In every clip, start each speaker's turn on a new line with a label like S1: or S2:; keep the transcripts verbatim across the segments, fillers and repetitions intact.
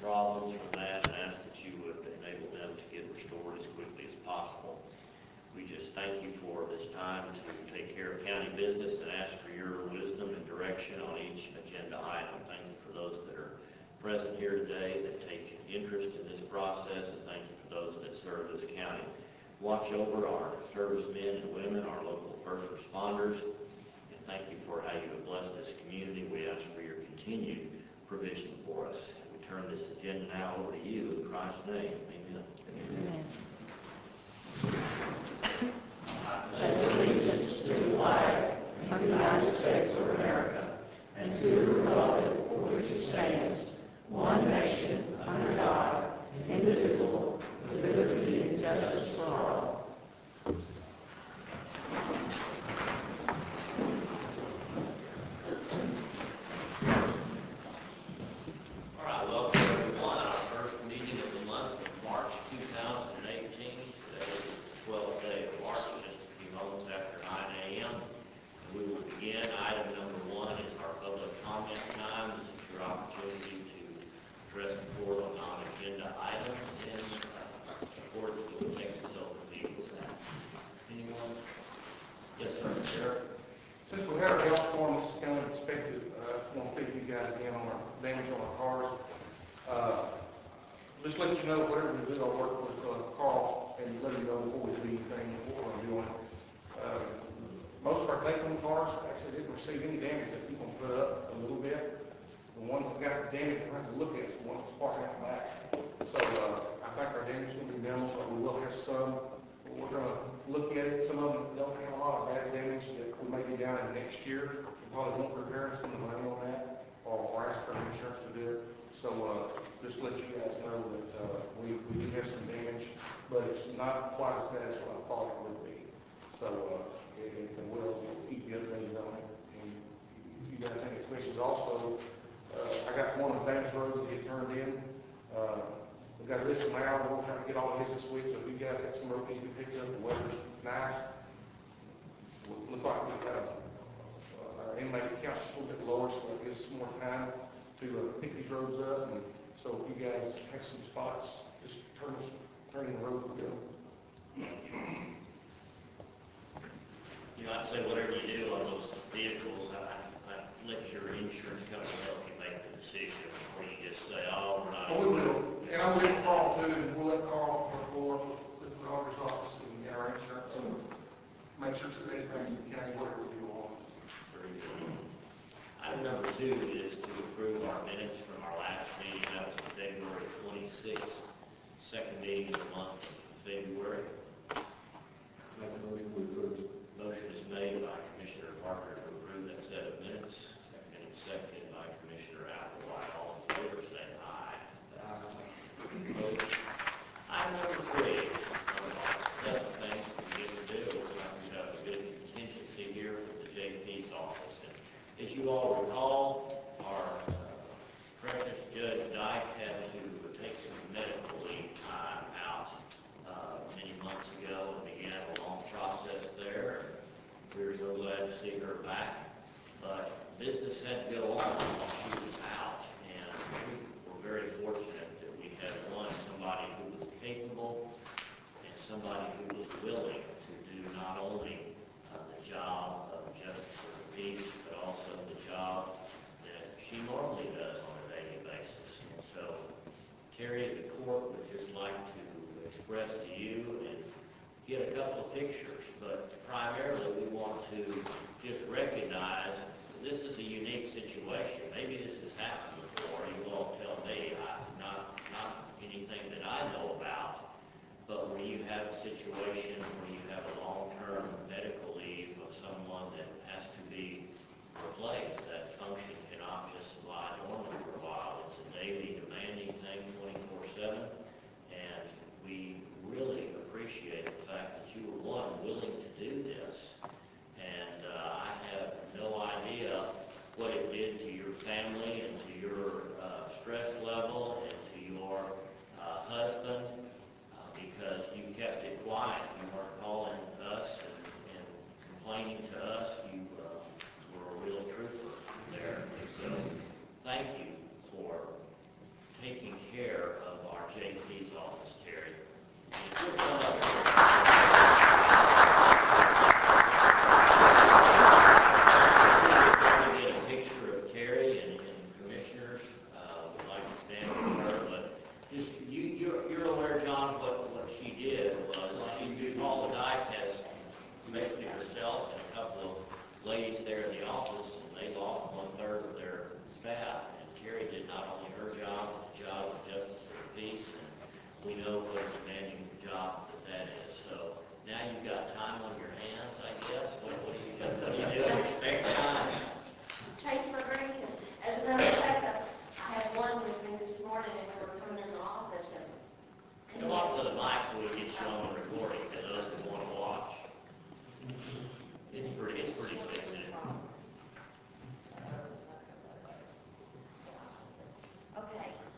S1: problems from that and ask that you would enable them to get restored as quickly as possible. We just thank you for this time to take care of county business and ask for your wisdom and direction on each agenda item. Thank you for those that are present here today that take interest in this process, and thank you for those that serve as county. Watch over our servicemen and women, our local first responders, and thank you for how you have blessed this community. We ask for your continued provision for us. We turn this agenda now over to you in Christ's name. Amen.
S2: Amen.
S3: Pledge allegiance to the flag of the United States of America and to the republic for which it stands, one nation, under God, indivisible, with liberty and justice for all.
S1: All right, welcome everyone. Our first meeting of the month of March two thousand eighteen. Today is the twelfth day of March, just a few moments after nine A M And we will begin. Item number one is our public comment time. This is your opportunity to address the board on non-agenda items in uh, accordance with the Texas Open Meetings Act. Anyone? Yes, sir. Derek?
S4: Since we had our hailstorm, this is kind of expected. Uh, I just want to fill you guys in on our damage on our cars. Uh, just let you know, whatever we do, I'll work with uh, Carl and let him know before we do anything what we're going to do on it. Uh, most of our take-home cars actually didn't receive any damage that people put up a little bit. The ones that got the damage we're going to look at is the ones that's parking out back. So uh, I think our damage is going to be minimal, but we will have some. We're going to look at it. Some of them don't have a lot of bad damage that we may be down in next year. We probably won't repair and spend the money on that, or, or ask for insurance to do it. So uh, just to let you guys know that uh, we, we do have some damage, but it's not quite as bad as what I thought it would be. So uh, it, it will keep the other things on it. And if you guys have any questions also, uh, I got one of the damaged roads to get turned in. Uh, We've got a list from Al, we're trying to get all of this this week, so if you guys got some road needs to be picked up, the weather's nice. Look like we've got a, uh, our inmate count's a little bit lower, so it gives us more time to uh, pick these roads up. And so if you guys have some spots, just turn us, turn in the road and go.
S1: You know, I'd say whatever you do on those vehicles, I, I let your insurance company help you make the decision before you just say, oh, we're not.
S4: Oh, we will. And I'm with Carl too, and we'll let Carl work for with the auditor's office and get our insurance and make sure today's things in the county, whatever we do on.
S1: Very good. Item number two is to approve our minutes from our last meeting. That was the February twenty-sixth, second meeting of the month of February.
S4: Make a motion to approve.
S1: Motion is made by Commissioner Parker to approve that set of minutes. Second, seconded by Commissioner Applewhite. All in favor, say aye. Opposed? Item number three. One of our best things we get to do. Looks like we have a good contingency here for the J P's office. And as you all recall, our uh, precious Judge Dyke had to take some medical leave time out uh, many months ago and began a long process there. We were so glad to see her back. But business had to go on while she was out, and we were very fortunate that we had, one, somebody who was capable and somebody who was willing to do not only uh, the job of justice of the peace, but also the job that she normally does on a daily basis. And so, Terry, the court would just like to express to you and get a couple of pictures, but primarily we want to just recognize this is a unique situation. Maybe this has happened before. You all tell me. I, not, not anything that I know about, but where you have a situation where you have a long-term medical leave of someone that has to be replaced. That function cannot just lie dormant for a while. It's a daily demanding thing, twenty-four seven, and we really appreciate the fact that you were, one, willing to do this. And uh, I have no idea what it did to your family and to your uh, stress level and to your uh, husband uh, because you kept it quiet. You weren't calling us and, and complaining to us. You uh, were a real trooper there. And so thank you for taking care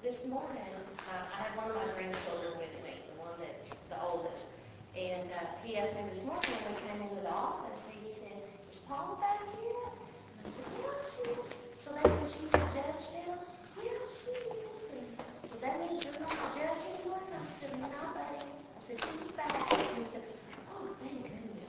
S3: this morning, uh, I had one of my grandchildren with me, the one that, the oldest, and uh, he asked me this morning when we came into the office, he said, "Is Paula back yet?" And I said, "Yeah, she is." "So that means she's a judge now?" "Yeah, she is." And so that means you're not a judge anymore? And I said, "No, buddy." I said, "She's back." And he said, "Oh, thank goodness."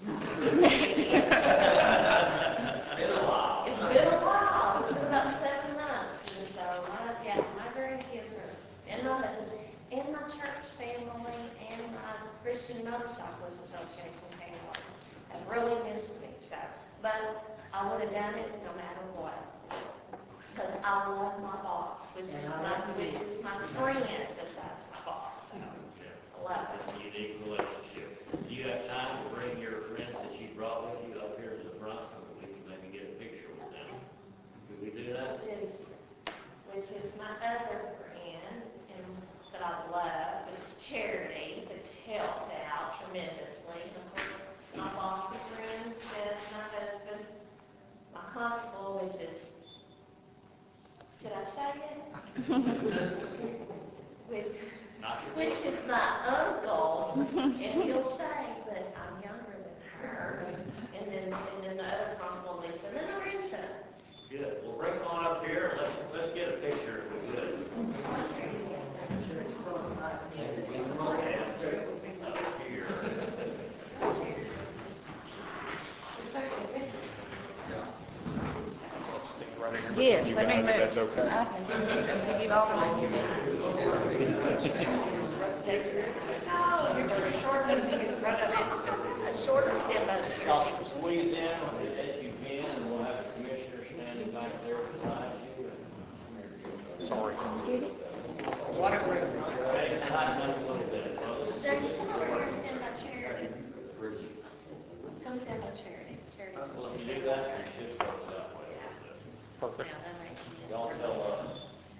S1: Been a while.
S3: It's been a while. It's been about seven months. And so, my, yeah, my grandkids are, and my husband, and my church family, and my Christian Motorcyclist Association family have really missed me. So, but I would have done it no matter what. Because I love my boss, which is my, which is my friend besides my boss. So, I love it.
S1: It's a unique relationship. Do you have time to bring your friends that you brought with you up here to the front so that we can maybe get a picture with them? Could we do that?
S3: Which is, which is my other friend, and that I love, which is Charity, that's helped out tremendously. And of course, my boss and friend is my husband, my constable, which is, should I say it? which,
S1: Not your
S3: which is my uncle, and he'll say, but I'm younger than her. And then, and then the other constable, Lisa, and then my grandson.
S1: Good. Well, bring them on up here. Let's, let's get a picture if we could. And up here.
S2: Yes, let me move. That's okay. I can give you all my.
S3: No, you're going to shorten it in front of it, a shorter step of it.
S1: Y'all squeeze in as you can, and we'll have the commissioner standing back there beside you.
S2: Sorry.
S1: Okay, tighten up a little bit, folks.
S3: James, come over here and stand by Charity. Come stand by Charity. Charity.
S1: Well, if you do that, you should go that way.
S2: Perfect.
S3: Now, that makes sense.
S1: Y'all tell us.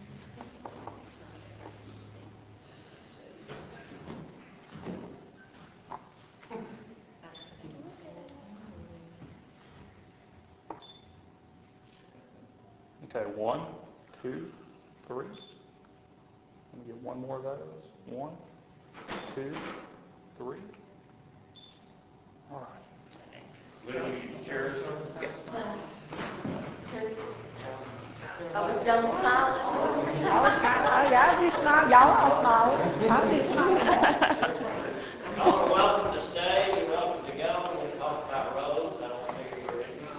S2: Okay, one, two, three. Let me get one more of those. One, two, three. All right.
S1: Will you share some?
S2: Yes.
S3: I was done smiling.
S2: I was trying, y'all just smile, y'all all smile. I'm just smiling.
S1: Y'all are welcome to stay, you're welcome to go, we can talk about roads, I don't think you're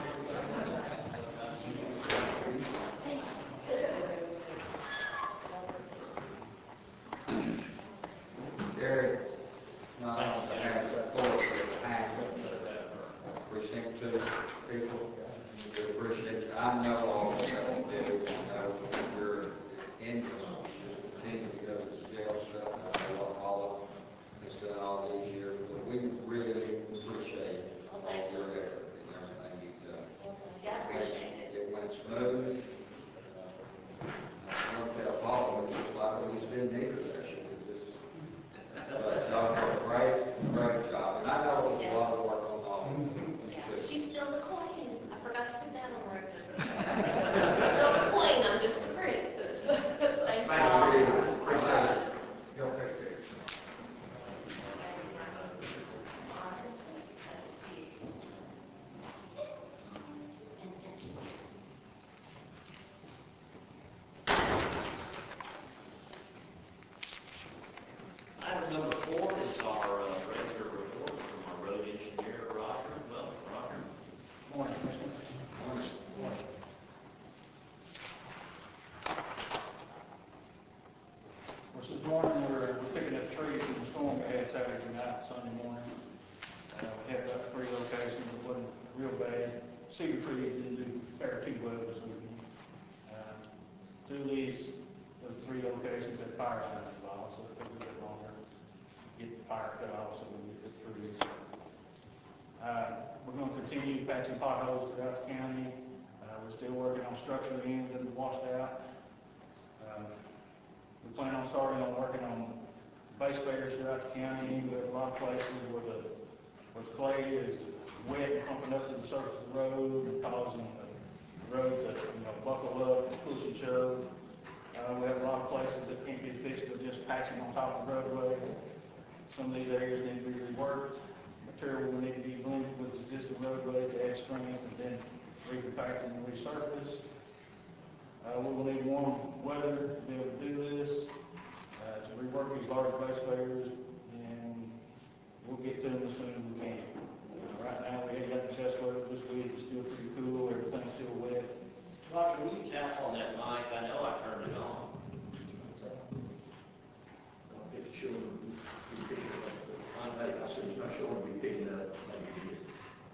S5: Gary, no, I have that forward for half precinct two people. We appreciate you. I know all of that you do. I know your income just continue to go to jail stuff. I know what all of it's done all these years, but we really appreciate all your effort and everything you've done.
S3: Yeah, I appreciate it.
S5: It went smooth. Uh, I don't tell Paul, it's just like we just didn't need her there. She was just But y'all did a great, great job, and I know it was a lot of work on all of them.
S3: Yeah, she's still the queen. I forgot to put that on record. Still the queen, I'm just the princess. Thanks,
S5: Thank
S3: all.
S5: you, appreciate it. Y'all take care.
S1: Item number four is our uh, regular report from our road engineer, Roger. Well, Roger.
S4: Morning, Commissioner. Morning. Well, this morning, we're we're picking up trees from the storm we had Saturday night, Sunday morning. Uh, we had about three locations, it wasn't real bad. Cedar Creek didn't do fair too well this weekend. Uh, Two of these, those three locations had fire signs involved, so it took a bit longer to get the fire cut off so we can get the trees. Uh, we're going to continue patching potholes throughout the county. Uh, we're still working on structural ends that are washed out. Uh, we plan on starting on working on base layers throughout the county. We have a lot of places where the, where the clay is wet and pumping up to the surface of the road and causing the road to, you know, buckle up and push and shove. Uh, we have a lot of places that can't be fixed with just patching on top of the roadway. Some of these areas need to be reworked. Material will need to be blended with existing roadway to add strength and then recompacted and resurfaced. Uh, we will need warm weather to be able to do this, uh, to rework these large base layers, and we'll get to them as soon as we can. Uh, right now, we ain't got the test weather this week, it's still pretty cool, everything's still wet.
S1: Roger, will you tap on that mic? I know I turned it on.
S6: I'll get the children to be picking it up. I, I said, it's not showing to be picking it up, maybe it is.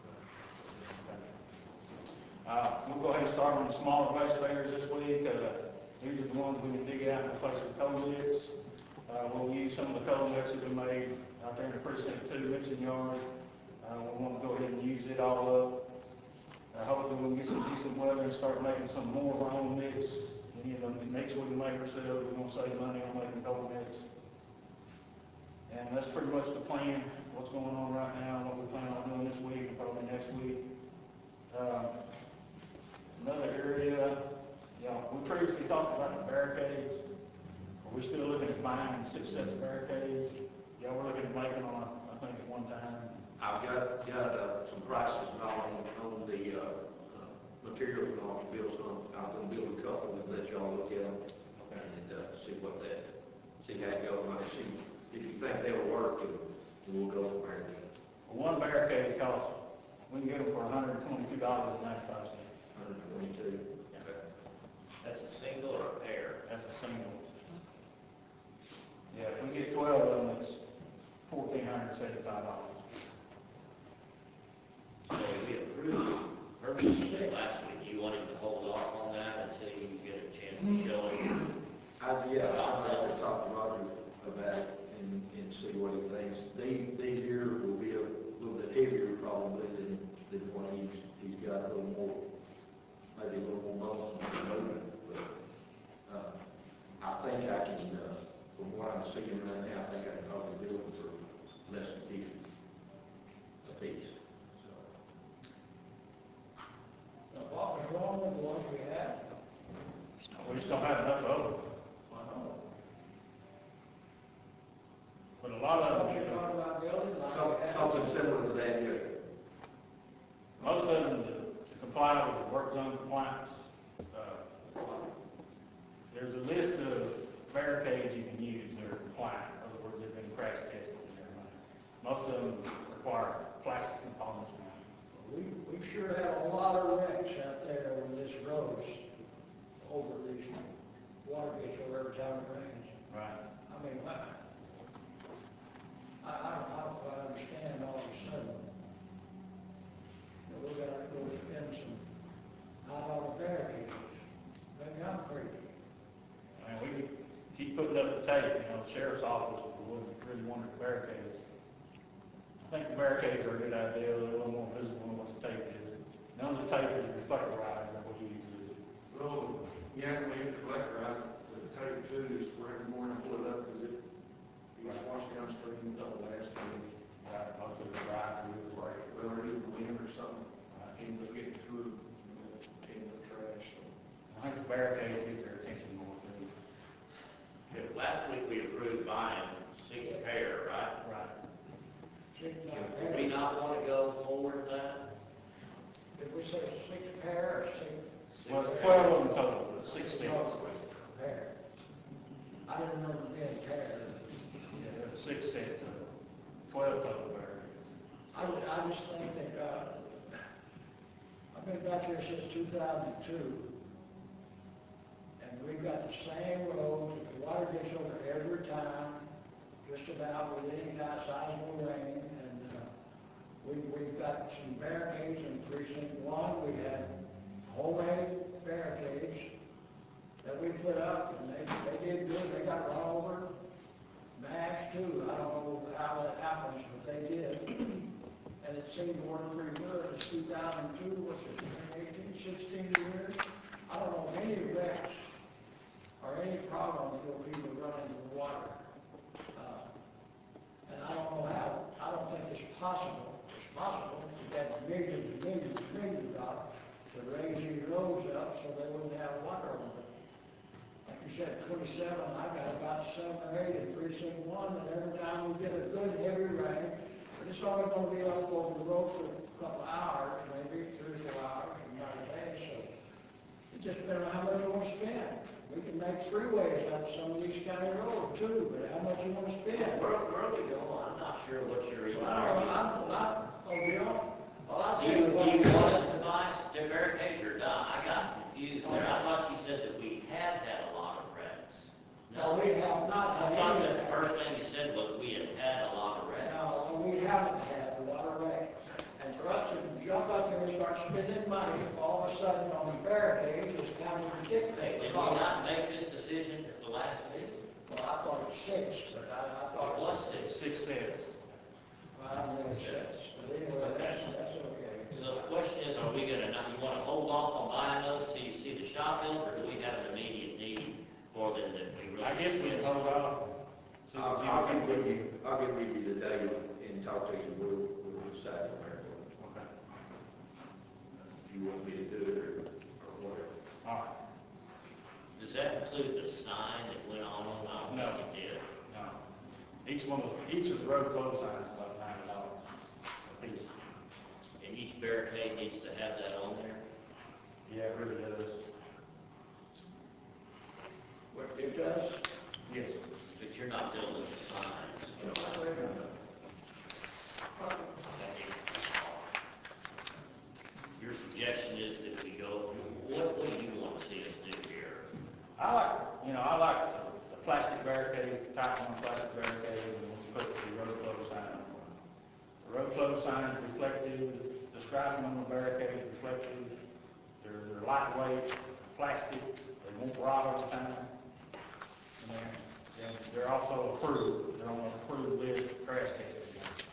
S4: Uh, we'll go ahead and start on the smaller base layers this week. Uh, these are the ones we can dig out and replace with coal mix. Uh, we'll use some of the coal mix that we made out there in the precinct two mixing yard. Uh, we want to go ahead and use it all up. Uh, hopefully we can get some decent weather and start making some more of our own mix. Any of the mix we can make ourselves, we're going to save money on making coal mix. And that's pretty much the plan, what's going on right now, what we plan on doing this week and probably next week. Uh, Another area, you know, we previously talked about the barricades. Are we still looking at buying six sets of barricades? Yeah, we're looking at making on, I think, at one time.
S6: I've got, got, uh, some prices on, on the, uh, uh, materials and all the bills, so I'm gonna build a couple and let y'all look at them and, uh, see what that, see how it goes, and see if you think they'll work, and we'll go from there.
S4: One barricade costs, we can get them for one hundred twenty-two dollars and ninety-five cents.
S6: Hundred twenty-two.
S1: That's a single or a pair?
S4: That's a single. Yeah, if we get twelve of them, it's fourteen hundred seventy-five dollars.
S1: So we approved purchasing last week. You wanted to hold off on that until you get a chance to show it?
S6: I, yeah, I'll have to talk to Roger about it and, and see what he thinks. These, these here will be a little bit heavier probably than, than what he's, he's got a little more, maybe a little more muscle on the movement, but, uh, I think I can, uh, from what I'm seeing right now, I think I can probably do it for less than fifty a piece, so.
S3: Now, what was wrong with the ones we had?
S4: We just don't have enough of them.
S3: I know.
S4: But a lot of them,
S3: What
S4: you
S3: you're
S4: know,
S3: talking about building, like
S6: Some-
S3: we had.
S6: Something similar to that, yes.
S4: most of them to to comply with the work zone compliance. uh, There's a list of barricades you can use that are compliant, in other words, they've been crash tested and everything. Most of them require plastic components now.
S3: We, we sure had a lot of wrecks out there when this rose over these water gets over every time it rains.
S4: Right.
S3: I mean, I, I, I don't, I don't quite understand all of a sudden. You know, we gotta go spend some high dollar barricades. Maybe I'm crazy.
S4: I mean, we could keep putting up the tape, you know, the sheriff's office wouldn't really want the barricades. I think the barricades are a good idea, they're a little more visible than what the tape is. None of the tape is reflectorized like what you use.
S7: Well, yeah, we have to collect, right, the tape too, is where every morning I pull it up, because it, you know, wash downstream, double last week.
S4: Right, most of the drive through,
S7: Right, well, or do the wind or something, I end up getting through, you know, end up trash, so.
S4: I think the barricades get their attention more too.
S1: Yeah, last week we approved buying six pair, right?
S4: Right.
S3: Six,
S1: Do
S3: nine
S1: we
S3: pair.
S1: not want to go forward with that?
S3: Did we say six pair or six?
S4: Well,
S1: Six
S4: twelve
S1: pair.
S4: of them total, but six sets.
S3: Pair. I didn't remember being pair.
S4: Yeah, there were six sets of twelve total barricades.
S3: I, ju- I just think that, uh, I've been back here since two thousand two, and we've got the same roads, the water gets over every time, just about with any kind of sizable rain, and, uh, we, we've got some barricades in precinct one, we had homemade barricades that we put up, and they, they did good, they got run over. Max too, I don't know how that happens, but they did. And it seemed to work pretty good. It's two thousand two, what's it, eighteen, sixteen years? I don't know of any wrecks or any problems where people run into the water. Uh, And I don't know how, I don't think it's possible, it's possible, to get millions and millions and millions of dollars to raise these roads up so they wouldn't have water on them. Like you said twenty-seven, I got about seven or eight in precinct one, and every time we get a good heavy rain, but it's only gonna be up over the road for a couple of hours, maybe three, or four hours, not a day, so. It just depends on how much you wanna spend. We can make freeways out of some of these county roads too, but how much you wanna spend?
S1: Where, where are we going? I'm not sure what you're even
S3: Well,
S1: arguing.
S3: I'm, I'm, oh, Bill, well, I'll
S1: Do
S3: tell
S1: you,
S3: you
S1: do
S3: what.
S1: you want us to buy the barricades or not? I got confused there. I thought you said that we had had a lot of wrecks.
S3: No, we have not
S1: I
S3: had
S1: thought
S3: any
S1: that
S3: of
S1: the
S3: that.
S1: first thing you said was we had had a lot of wrecks.
S3: No, we haven't had a lot of rain. And for us to jump up here and start spending money all of a sudden on the barricades is kind of ridiculous.
S1: Did we not make this decision at the last meeting?
S3: Well, I thought it was six, but I, I thought
S1: It was six.
S4: Six cents.
S3: Well, I think it's six, but anyway, that's, that's okay.
S1: So the question is, are we gonna, not, you wanna hold off on buying those till you see the shop built, or do we have an immediate need for them that we really?
S4: I guess we can hold off. See
S6: I'll,
S4: what
S6: I'll
S4: you
S6: get with you, I'll get with you today and talk to you, we'll, we'll decide from there.
S4: Okay.
S6: If you want me to do it or, or whatever.
S4: All right.
S1: Does that include the sign that went on them? I don't
S4: No.
S1: think it did.
S4: No. Each one of, each of the road closed signs is about ninety dollars a piece.
S1: And each barricade needs to have that on there?
S4: Yeah, it really does.
S3: What it does,
S4: Yes.
S1: But you're not building the signs.
S3: you know, wait a minute.
S1: Your suggestion is that we go, what, what do you want to see us do here?
S4: I like, you know, I like the, the plastic barricade, type one plastic barricade, and we put the road closed sign on it. The road closed sign is reflective, the striping on the barricade is reflective, they're, they're lightweight, plastic, they won't rot over time. And they're, and they're also approved, they're on an approved list of crash testing.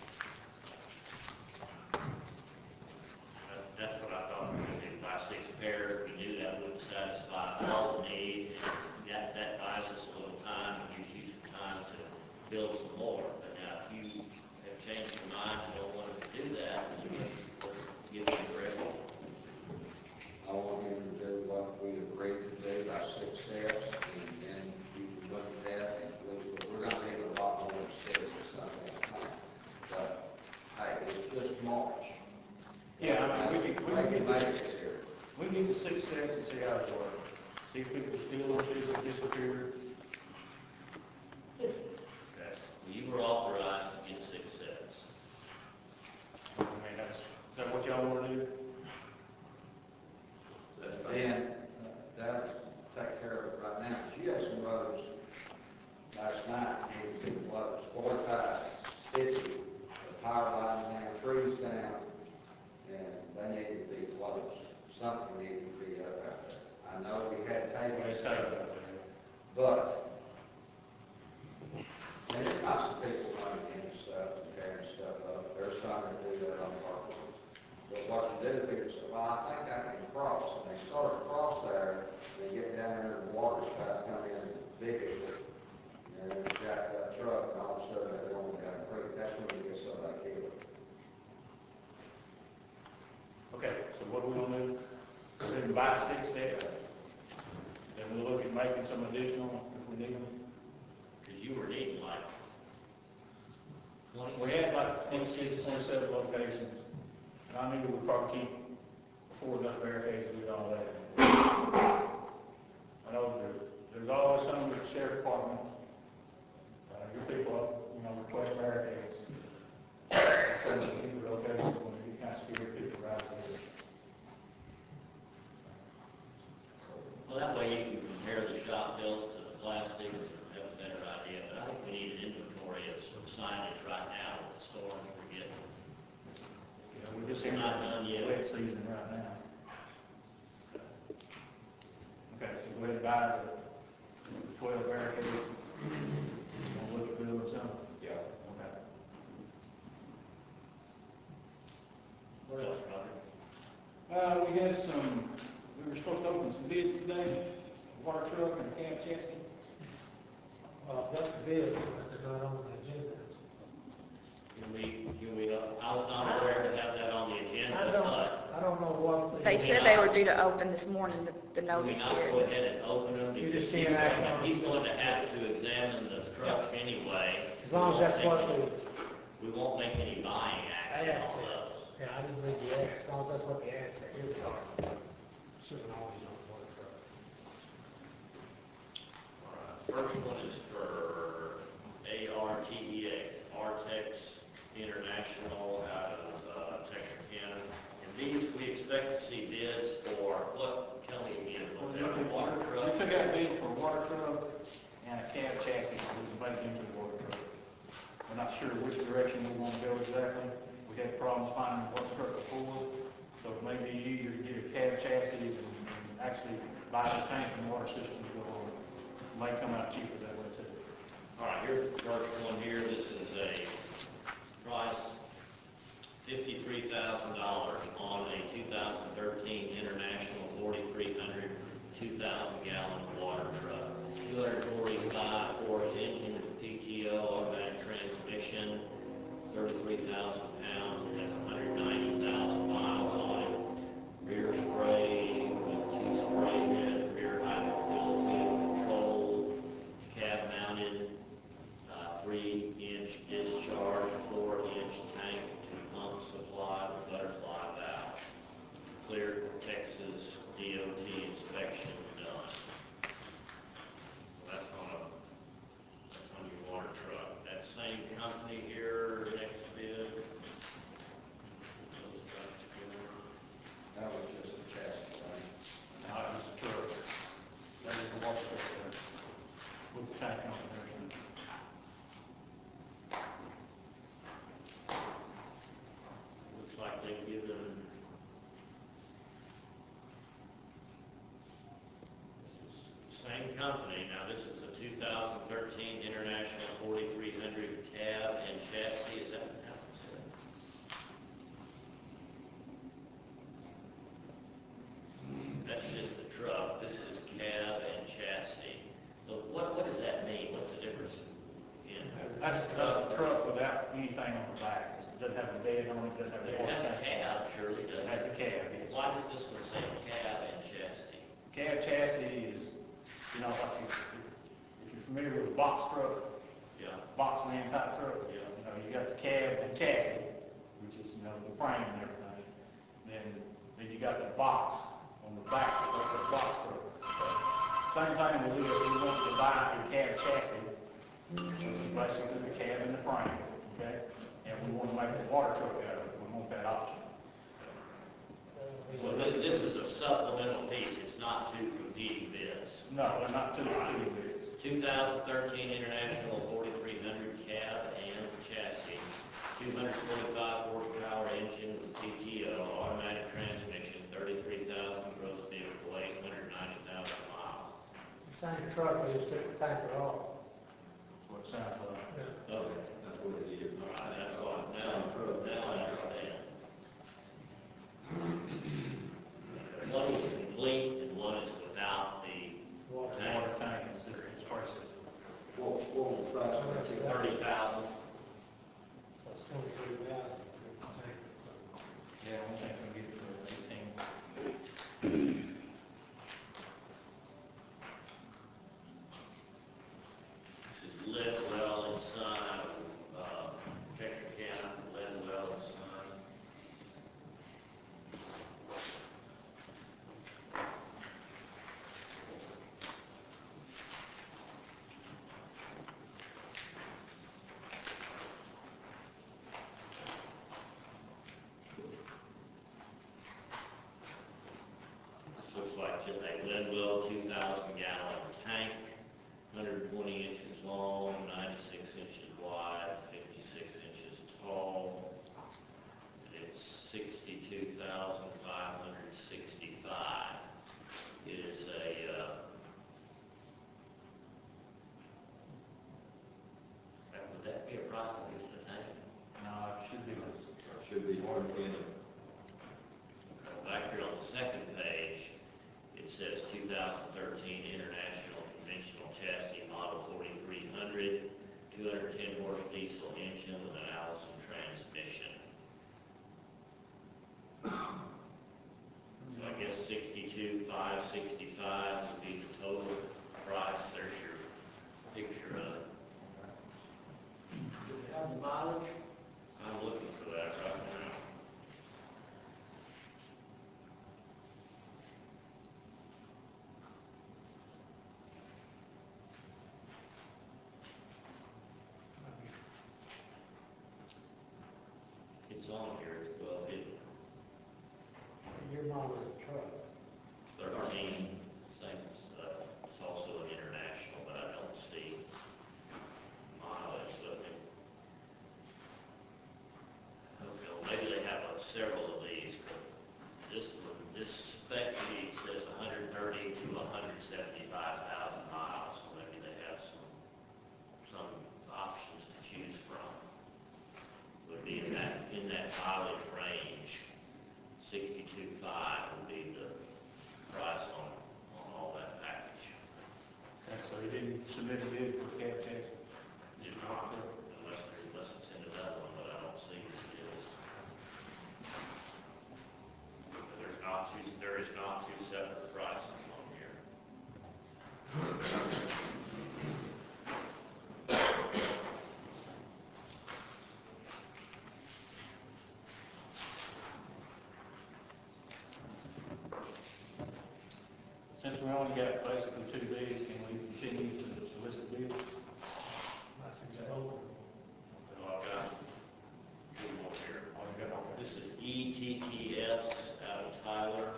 S1: That- That's what I thought we could do, buy six pairs, we knew that wouldn't satisfy all the need, and that, that buys us a little time, and gives you some time to build some more. But now, if you have changed your mind and don't want to do that, then give me direction.
S5: I want him to do what we agreed to do by six steps, and then you can look at that, and we, we're gonna need a lot more steps or something. But, hey, it's just March.
S4: Yeah, I mean, we can, we
S5: We
S4: can
S5: can
S4: get
S5: make
S4: this,
S5: it here.
S4: we can get the six steps and see how it works. See if people steal or see if it disappears.
S1: Okay. Well, you were authorized to get six sets.
S4: I mean, that's, is that what y'all wanna do?
S1: That's
S5: Then, that'll take care of it right now. You had some roads last night, you need to close, forty-five, fifty, the power line down, trees down, and they need to be closed. Something needed to be up out there. I know we had tables,
S4: Let's take it up there.
S5: but there's not some people running in and stuff, and tearing stuff up. There's some that do that on purpose. But what you do here is, well, I think I can cross, and they start across there, they get down there, and the water's about to come in big, and then they jack that truck, and all of a sudden they're going down the creek. That's when you get somebody killed.
S4: Okay, so what are we gonna do? Go ahead and buy six sets. Then we'll look at making some additional if we need them.
S1: Because you were needing like twenty.
S4: We had like twenty-six, twenty-seven locations, and I knew we would probably keep before enough barricades to do all that. I know there, there's always some with the sheriff department, uh, your people, you know, request barricades. Some of the people locations when you kind of scare people right there.
S1: Well, that way you can compare the shop bills to the plastic and have a better idea. But I think we need an inventory of some signage right now with the storms we're getting.
S4: You know, we just
S1: We're not done yet.
S4: wet season right now. Okay, so go ahead and buy the twelve barricades. We'll look at doing some.
S5: Yeah.
S4: Okay.
S1: What else, Roger?
S4: Uh, we had some, we were supposed to open some bids today, a water truck and a cab chassis.
S3: Well, that's the bid, but they're not on the agenda.
S1: Can we, can we, uh, I was not aware to have that on the agenda,
S3: I don't,
S1: but
S3: I don't know what?
S2: They said they were due to open this morning, the, the
S1: Can we
S2: notice
S1: not
S2: here.
S1: go ahead and open them?
S3: You
S1: Because
S3: just
S1: he's
S3: can't act
S1: going,
S3: on it.
S1: he's going to have to examine the trucks anyway.
S3: As long as that's what the,
S1: We won't make any buying action
S3: ad
S1: on
S3: said.
S1: those.
S3: Yeah, I didn't read the ad, as long as that's what the ad said, here we are. Assuming all these on one truck.
S1: All right, first one is for A R T E X, Artex International out of uh, Texarkana. And these, we expect to see bids for, what, tell me again, what they're, water
S4: We
S1: truck?
S4: took out bids for a water truck and a cab chassis that we can make into a water truck. We're not sure which direction we want to go exactly. We had problems finding what truck to pull, so it may be easier to get a cab chassis and and actually buy the tank and water system to go on. It may come out cheaper that way too.
S1: All right, here's the first one here. This is a price fifty-three thousand dollars on a two thousand thirteen International forty-three hundred two thousand gallon water truck. two hundred forty-five horse engine with P T O automatic transmission, thirty-three thousand pounds, it has one hundred ninety thousand miles on it. Rear spray with two spray heads, rear hydrophilic control, cab mounted, uh, three inch discharge, four inch tank, two pump supply with butterfly valve. Clear Texas D O T inspection done. So that's on a, that's on your water truck. That same company here, next bid. Those guys together.
S5: That was just a chassis, right?
S4: Now, that was the truck. That is the water truck there. With the tank on it and everything.
S1: Looks like they've given, this is same company, now this is a two thousand thirteen International forty-three hundred cab and chassis, is that how it's said? That's just the truck, this is cab and chassis. So what, what does that mean? What's the difference in?
S4: That's, that's a truck without anything on the back. It doesn't have a bed on it, doesn't have a
S1: It
S4: water
S1: has a
S4: tank.
S1: cab, surely does.
S4: It has a cab, yes.
S1: Why does this one say cab and chassis?
S4: Cab chassis is, you know, like if, if you're familiar with a box truck,
S1: Yeah.
S4: box man type truck,
S1: Yeah.
S4: you know, you got the cab and chassis, which is, you know, the frame and everything. Then, then you got the box on the back, that makes a box truck. Same thing with this, we want to buy a cab chassis, which is basically the cab and the frame, okay? And we want to make a water truck out of it, we want that option.
S1: So this, this is a supplemental piece, it's not two competing bids.
S4: No, they're not two, two bids.
S1: two thousand thirteen International forty-three hundred cab and chassis, two hundred forty-five horsepower engine with P T O, automatic transmission, thirty-three thousand gross vehicle weight, one hundred ninety thousand miles.
S3: It's the same truck, they just took the tanker off.
S4: That's what it sounds like.
S3: Yeah.
S1: Okay.
S5: That's what it is.
S1: All right, that's what, now, now I understand. One is complete and one is without the
S3: Water.
S1: tank.
S4: Water tank and serious prices.
S5: What, what was the price of that?
S1: Thirty thousand.
S3: That's twenty-three thousand.
S4: Yeah, I think we can get it for eighteen.
S1: This is Lidwell and Son out of, uh, Texarkana, Lidwell and Son. This looks like just a Lidwell two thousand gallon tank, one hundred twenty inches long, ninety-six inches wide, fifty-six inches tall. It's sixty-two thousand five hundred sixty-five. It is a, uh, that- would that be a price of just a tank?
S4: No, it should be.
S5: Should be one twenty.
S1: Back here on the second page, it says two thousand thirteen International Conventional Chassis Model forty-three hundred, two hundred ten horse diesel engine with an Allison transmission. the mileage? I'm looking for that right now. It's on here, it's well hidden.
S3: Your mom was a truck.
S1: Thirteen, same, uh, it's also an international, but I don't see mileage, but it- okay, well, maybe they have uh, several of these, but this one, this spec sheet says one hundred thirty to one hundred seventy-five thousand miles, so maybe they have some, some options to choose from. Would be in that, in that mileage range, sixty-two five would be the price on, on all that package.
S4: Okay, so he didn't submit a bid for cab chassis?
S1: Did not, unless, there- unless it's in another one, but I don't see it is. There's not two, there is not two separate prices on here.
S4: Since we only got basically two bids, can we continue to solicit bids?
S3: I said, go.
S1: So I've got two more here.
S4: Oh, you got, okay.
S1: This is E T T S out of Tyler.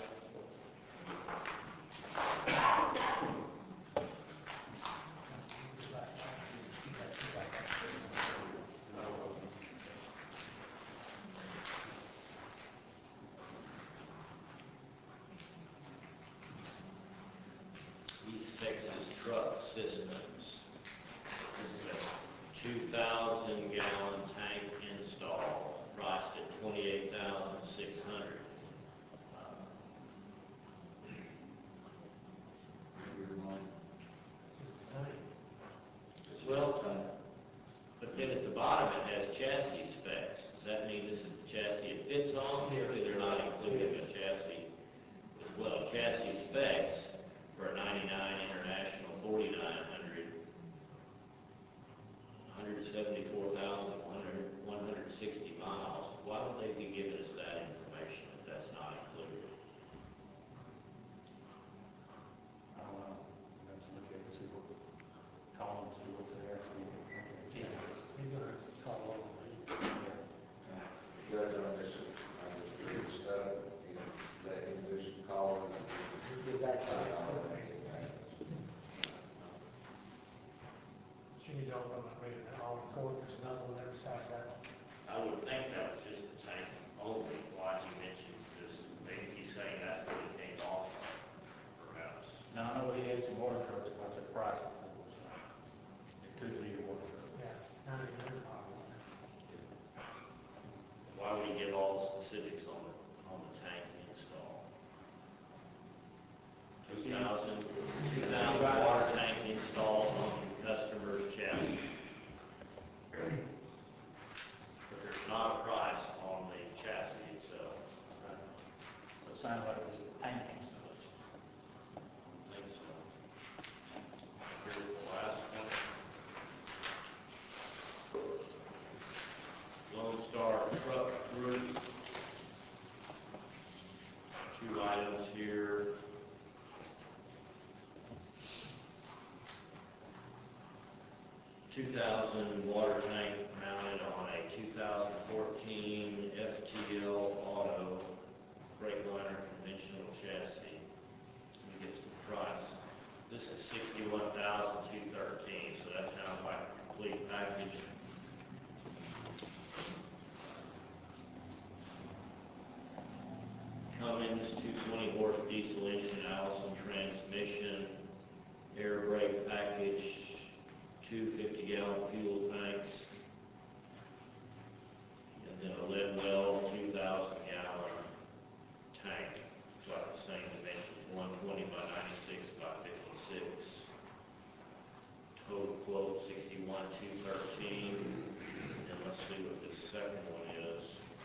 S1: East Texas Truck Systems. This is a two thousand gallon tank install, priced at twenty-eight thousand six hundred. Well, but then at the bottom it has chassis specs. Does that mean this is the chassis it fits on? Surely they're not including a chassis as well. Chassis specs for a ninety-nine International forty-nine hundred, one hundred seventy-four thousand one hundred sixty miles. Why would they be giving us that information if that's not included?
S4: I don't know. Let's look at it, see what, call them, see what they actually.
S3: Yeah, you're gonna call over.
S5: Judge, on this, on this big stuff, you know, let him do some calling.
S3: Get back to it. So you don't know, I mean, all the court, there's another one there besides that one.
S1: I would think that was just the tank only, why he mentioned this. Maybe he's saying that's what it came off of, perhaps.
S4: Now, I know he had some water trucks, but the price of it was, uh, it could be a water truck.
S3: Yeah, ninety hundred probably.
S1: Why would he give all the specifics on the, on the tank install? Two thousand, two thousand water tank installed on customer's chassis. But there's not a price on the chassis itself.
S4: So it sounds like it's a tank installation.
S1: I think so. Here's the last one. Lone Star Truck Group. Two items here. two thousand water tank mounted on a two thousand fourteen F T L Auto Freightliner conventional chassis. Let me get to the price. This is sixty-one thousand two hundred thirteen dollars, so that sounds like a complete package. Cummins two twenty horse diesel engine, Allison transmission, air brake package, two fifty gallon fuel tanks, and then a lead well two thousand gallon tank. It's like the same dimensions, one twenty by ninety-six by fifty-six. Total quote sixty-one two thirteen, and let's see what this second one is.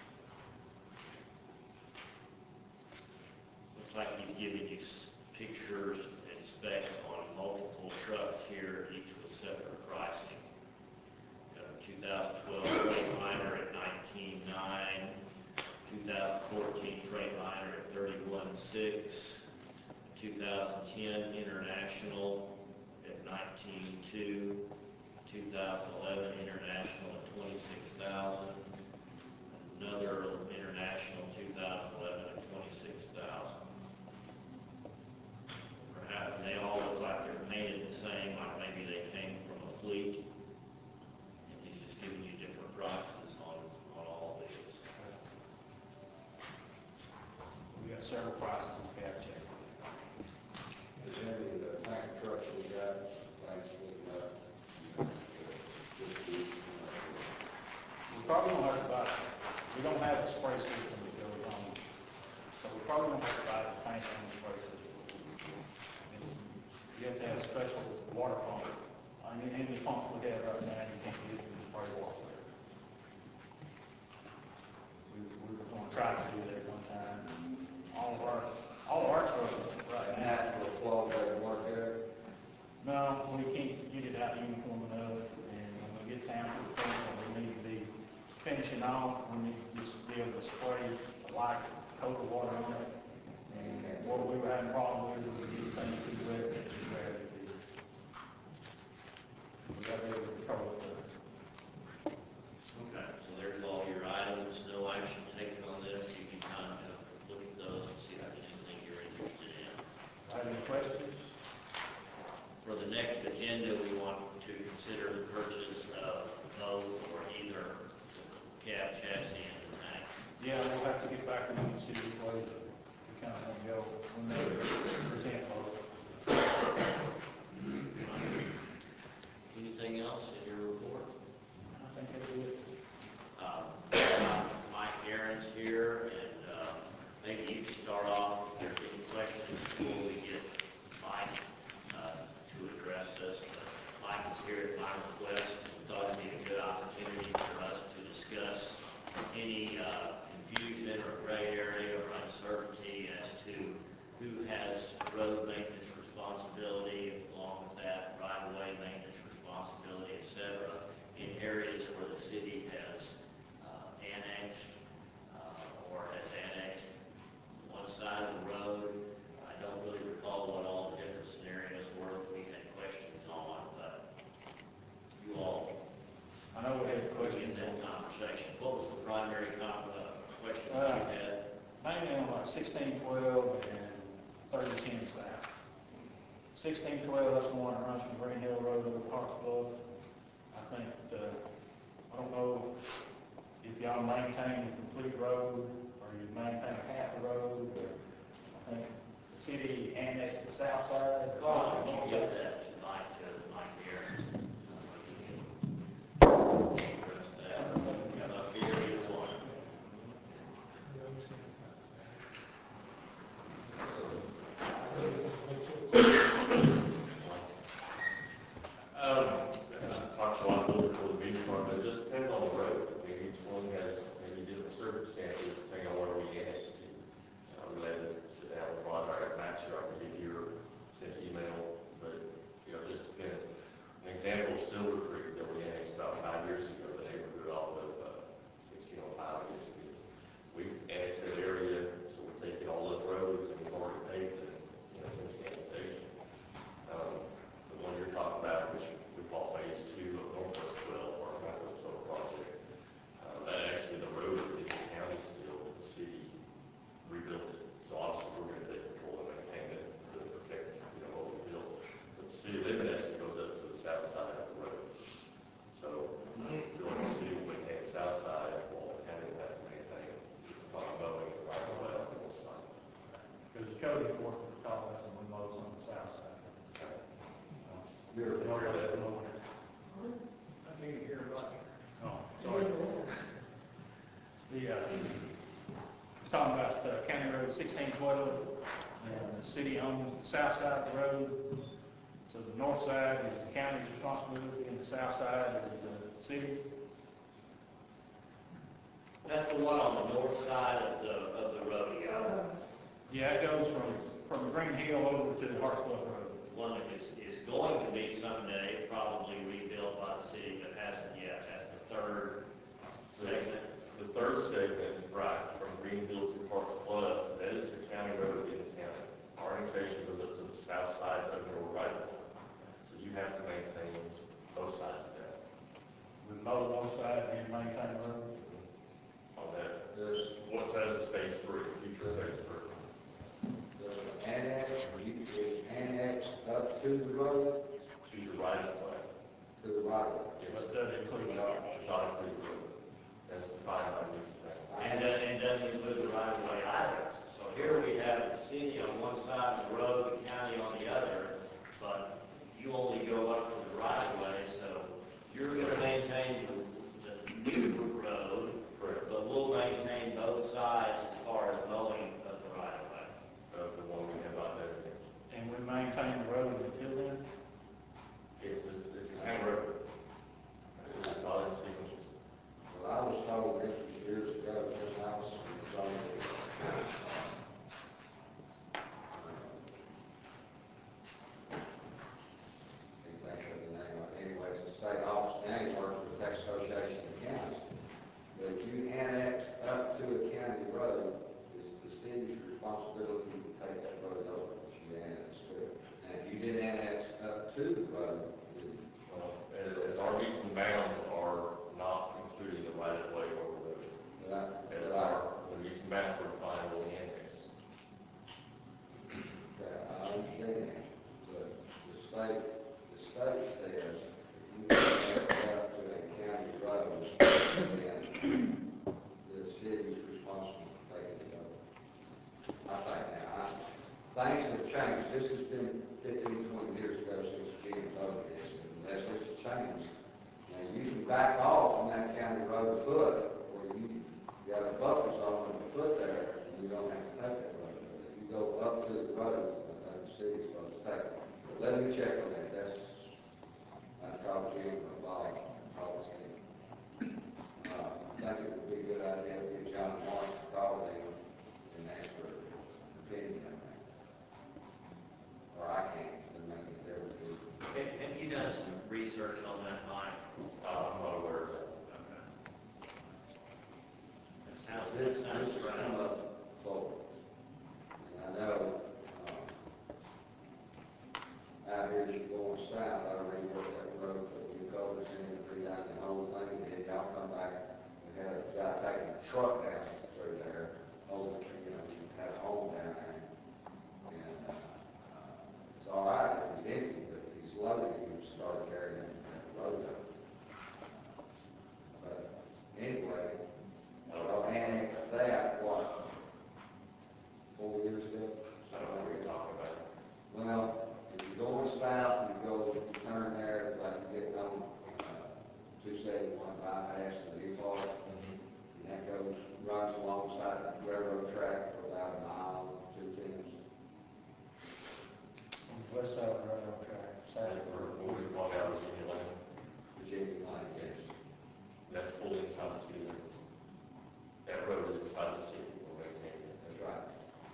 S1: Looks like he's giving you s- pictures and specs on multiple trucks here, each with separate pricing. Got a two thousand twelve ten International at nineteen two, two thousand eleven International at twenty-six thousand, another International two thousand eleven at twenty-six thousand. Perhaps, and they all look like they're painted the same, like maybe they came from a fleet. And he's just giving you different prices on, on all these.
S4: We got several prices on cab chassis.
S5: Is any of the tank trucks we got, tanks we got, just these,
S4: We probably don't have to buy, we don't have the spray system that goes on, so we probably don't have to buy the tank and the spray system. And you have to have a special water pump. I mean, any pump we have right now, you can't use it to spray water. We, we were gonna try to do that one time. All of our, all of our trucks right now.
S5: natural flow doesn't work there.
S4: No, we can't get it out uniform enough, and when we get down to the point where we need to be finishing off, we need to just be able to spray a light coat of water on it. And what we were having problems with was getting things too wet, and too bad to be. We got to be able to control it.
S1: Okay, so there's all your items, no action taken on this, give you time to look at those and see if there's anything you're interested in.
S4: Have any questions?
S1: For the next agenda, we want to consider the purchase of both or either cab chassis and the tank.
S4: Yeah, we'll have to get back and see which way we kind of want to go when they present both.
S1: Anything else in your report?
S4: I think that's it.
S1: Um, Mike Aaron's here, and uh, maybe you can start off if there's any questions before we get Mike uh, to address this. Mike is here at my request. We thought it'd be a good opportunity for us to discuss any uh, confusion or gray area or uncertainty as to who has road maintenance responsibility, along with that right-of-way maintenance responsibility, et cetera, in areas where the city has uh, annexed uh, or has annexed one side of the road. I don't really recall what all the different scenarios were that we had questions on, but you all
S4: I know we had a
S1: were
S4: question.
S1: in that conversation. What was the primary com- uh, question
S4: Uh,
S1: that you had?
S4: Mainly on like sixteen twelve and thirty ten south. Sixteen twelve, that's the one that runs from Green Hill Road over to Parks Bluff. I think, uh, I don't know if y'all maintain the complete road, or you maintain half the road, or I think the city annexed the south side.
S1: Why don't you give that to Mike, to Mike Aaron? Address that. Come up here, either one.
S8: Um, I talked a lot before the meeting, but it just depends on the road. I mean, each one has maybe different circumstances depending on where we annex to. Uh, we let them sit down with Rod, I got maps here, I can give you or send an email, but, you know, it just depends. An example is Silver Creek that we annexed about five years ago, the neighborhood off of, uh, sixteen oh five, I guess it is. We annexed that area, so we're taking all those roads and we've already paved them, you know, since the annexation. Um, the one you're talking about, which we call phase two of Northwest twelve, or Northwest twelve project, uh, that actually, the road is in the county still, but the city rebuilt it. So obviously, we're gonna take control and maintain it to protect, you know, what we built. But the city limit actually goes up to the south side of the road. So, the only city will maintain the south side, while the county will have to maintain, uh, mowing and right away on the north side.
S4: Because the code enforcement is calling us and we mow on the south side.
S5: You're
S4: No,
S5: aware of that.
S4: no, no.
S7: I can't hear about it.
S4: Oh, sorry. The, uh, talking about the county road sixteen twelve, and the city owns the south side of the road. So the north side is the county's responsibility, and the south side is the city's.
S1: That's the one on the north side of the, of the rodeo.
S4: Yeah, it goes from, from Green Hill over to the Harts Bluff Road.
S1: One that is, is going to be someday probably rebuilt by the city, but hasn't yet. That's the third segment.
S8: The third segment, right, from Greenville to Parks Bluff, that is the county road in the county. Our annexation goes up to the south
S9: mow one side and maintain the road?
S8: On that,
S5: Does,
S8: what says is phase three, future phase three.
S5: does it annex, or you, is annex up to the road,
S8: To your right of way.
S5: to the right of way?
S9: But does it include
S8: It's
S9: all?
S8: not included. That's defined by these things.
S1: And, uh, and doesn't include the right of way either. So here we have the city on one side of the road, the county on the other, but you only go up to the right of way, so you're gonna maintain the, the new road,
S8: Correct.
S1: but we'll maintain both sides as far as mowing of the right of way.
S8: Of the one we have out there.
S9: And we maintain the road until then?
S8: It's, it's, it's a county road. It's not in sequence.
S5: Well, I was told this was years ago, this house was on the, can't think of the name of it, anyway, it's a state office, now he works for the Texas Association of Counties. But if you annex up to a county road, it's the city's responsibility to take that road over that you annex to. And if you did annex up to the road, then
S8: Well, as, as our meets and bounds are not including the right of way or the road.
S5: that,
S8: As
S5: that
S8: our, the meets and bounds are defined on the index.
S5: Yeah, I understand, but the state, the state says if you connect up to a county road, then the city's responsible for taking it over. I think now, I, things have changed, this has been fifteen, twenty years ago since Jim voted this, and unless it's changed, now you can back off on that county road a foot, or you got a buffer zone of a foot there, and you don't have to take that road. But if you go up to the road, I think the city's supposed to take it. But let me check on that, that's, I called Jim about policy. Uh, I think it would be a good idea to get John Mark to call them and ask for an opinion on that. Or I can't, doesn't make any difference.
S1: Have, have you done some research on that, Mike?
S8: Uh, I'm not aware of that.
S1: Okay. That sounds, that
S5: This,
S1: sounds
S5: this has come
S1: right.
S5: up forward. And I know, um, out here as you're going south, I reworked that road, put new culverts in, redone the whole thing, and then y'all come back, we had a guy taking a truck down through there, over, you know, he had a home down there. And, uh, uh, it's all right if he's empty, but if he's loaded, he would start carrying that that road up. But anyway, well, annex that, what, four years ago?
S8: I don't know what you're talking about.
S5: Well, if you're going south, you go, you turn there, like you get on, uh, two seventy-one bypass to the Depot, and that goes, runs alongside the railroad track for about a mile, two tenths.
S9: On the west side of the railroad track, south.
S8: Or what we call out Virginia Lane.
S5: Virginia line, yes.
S8: That's fully inside the city limits. That road is inside the city, we're maintaining it.
S5: That's right.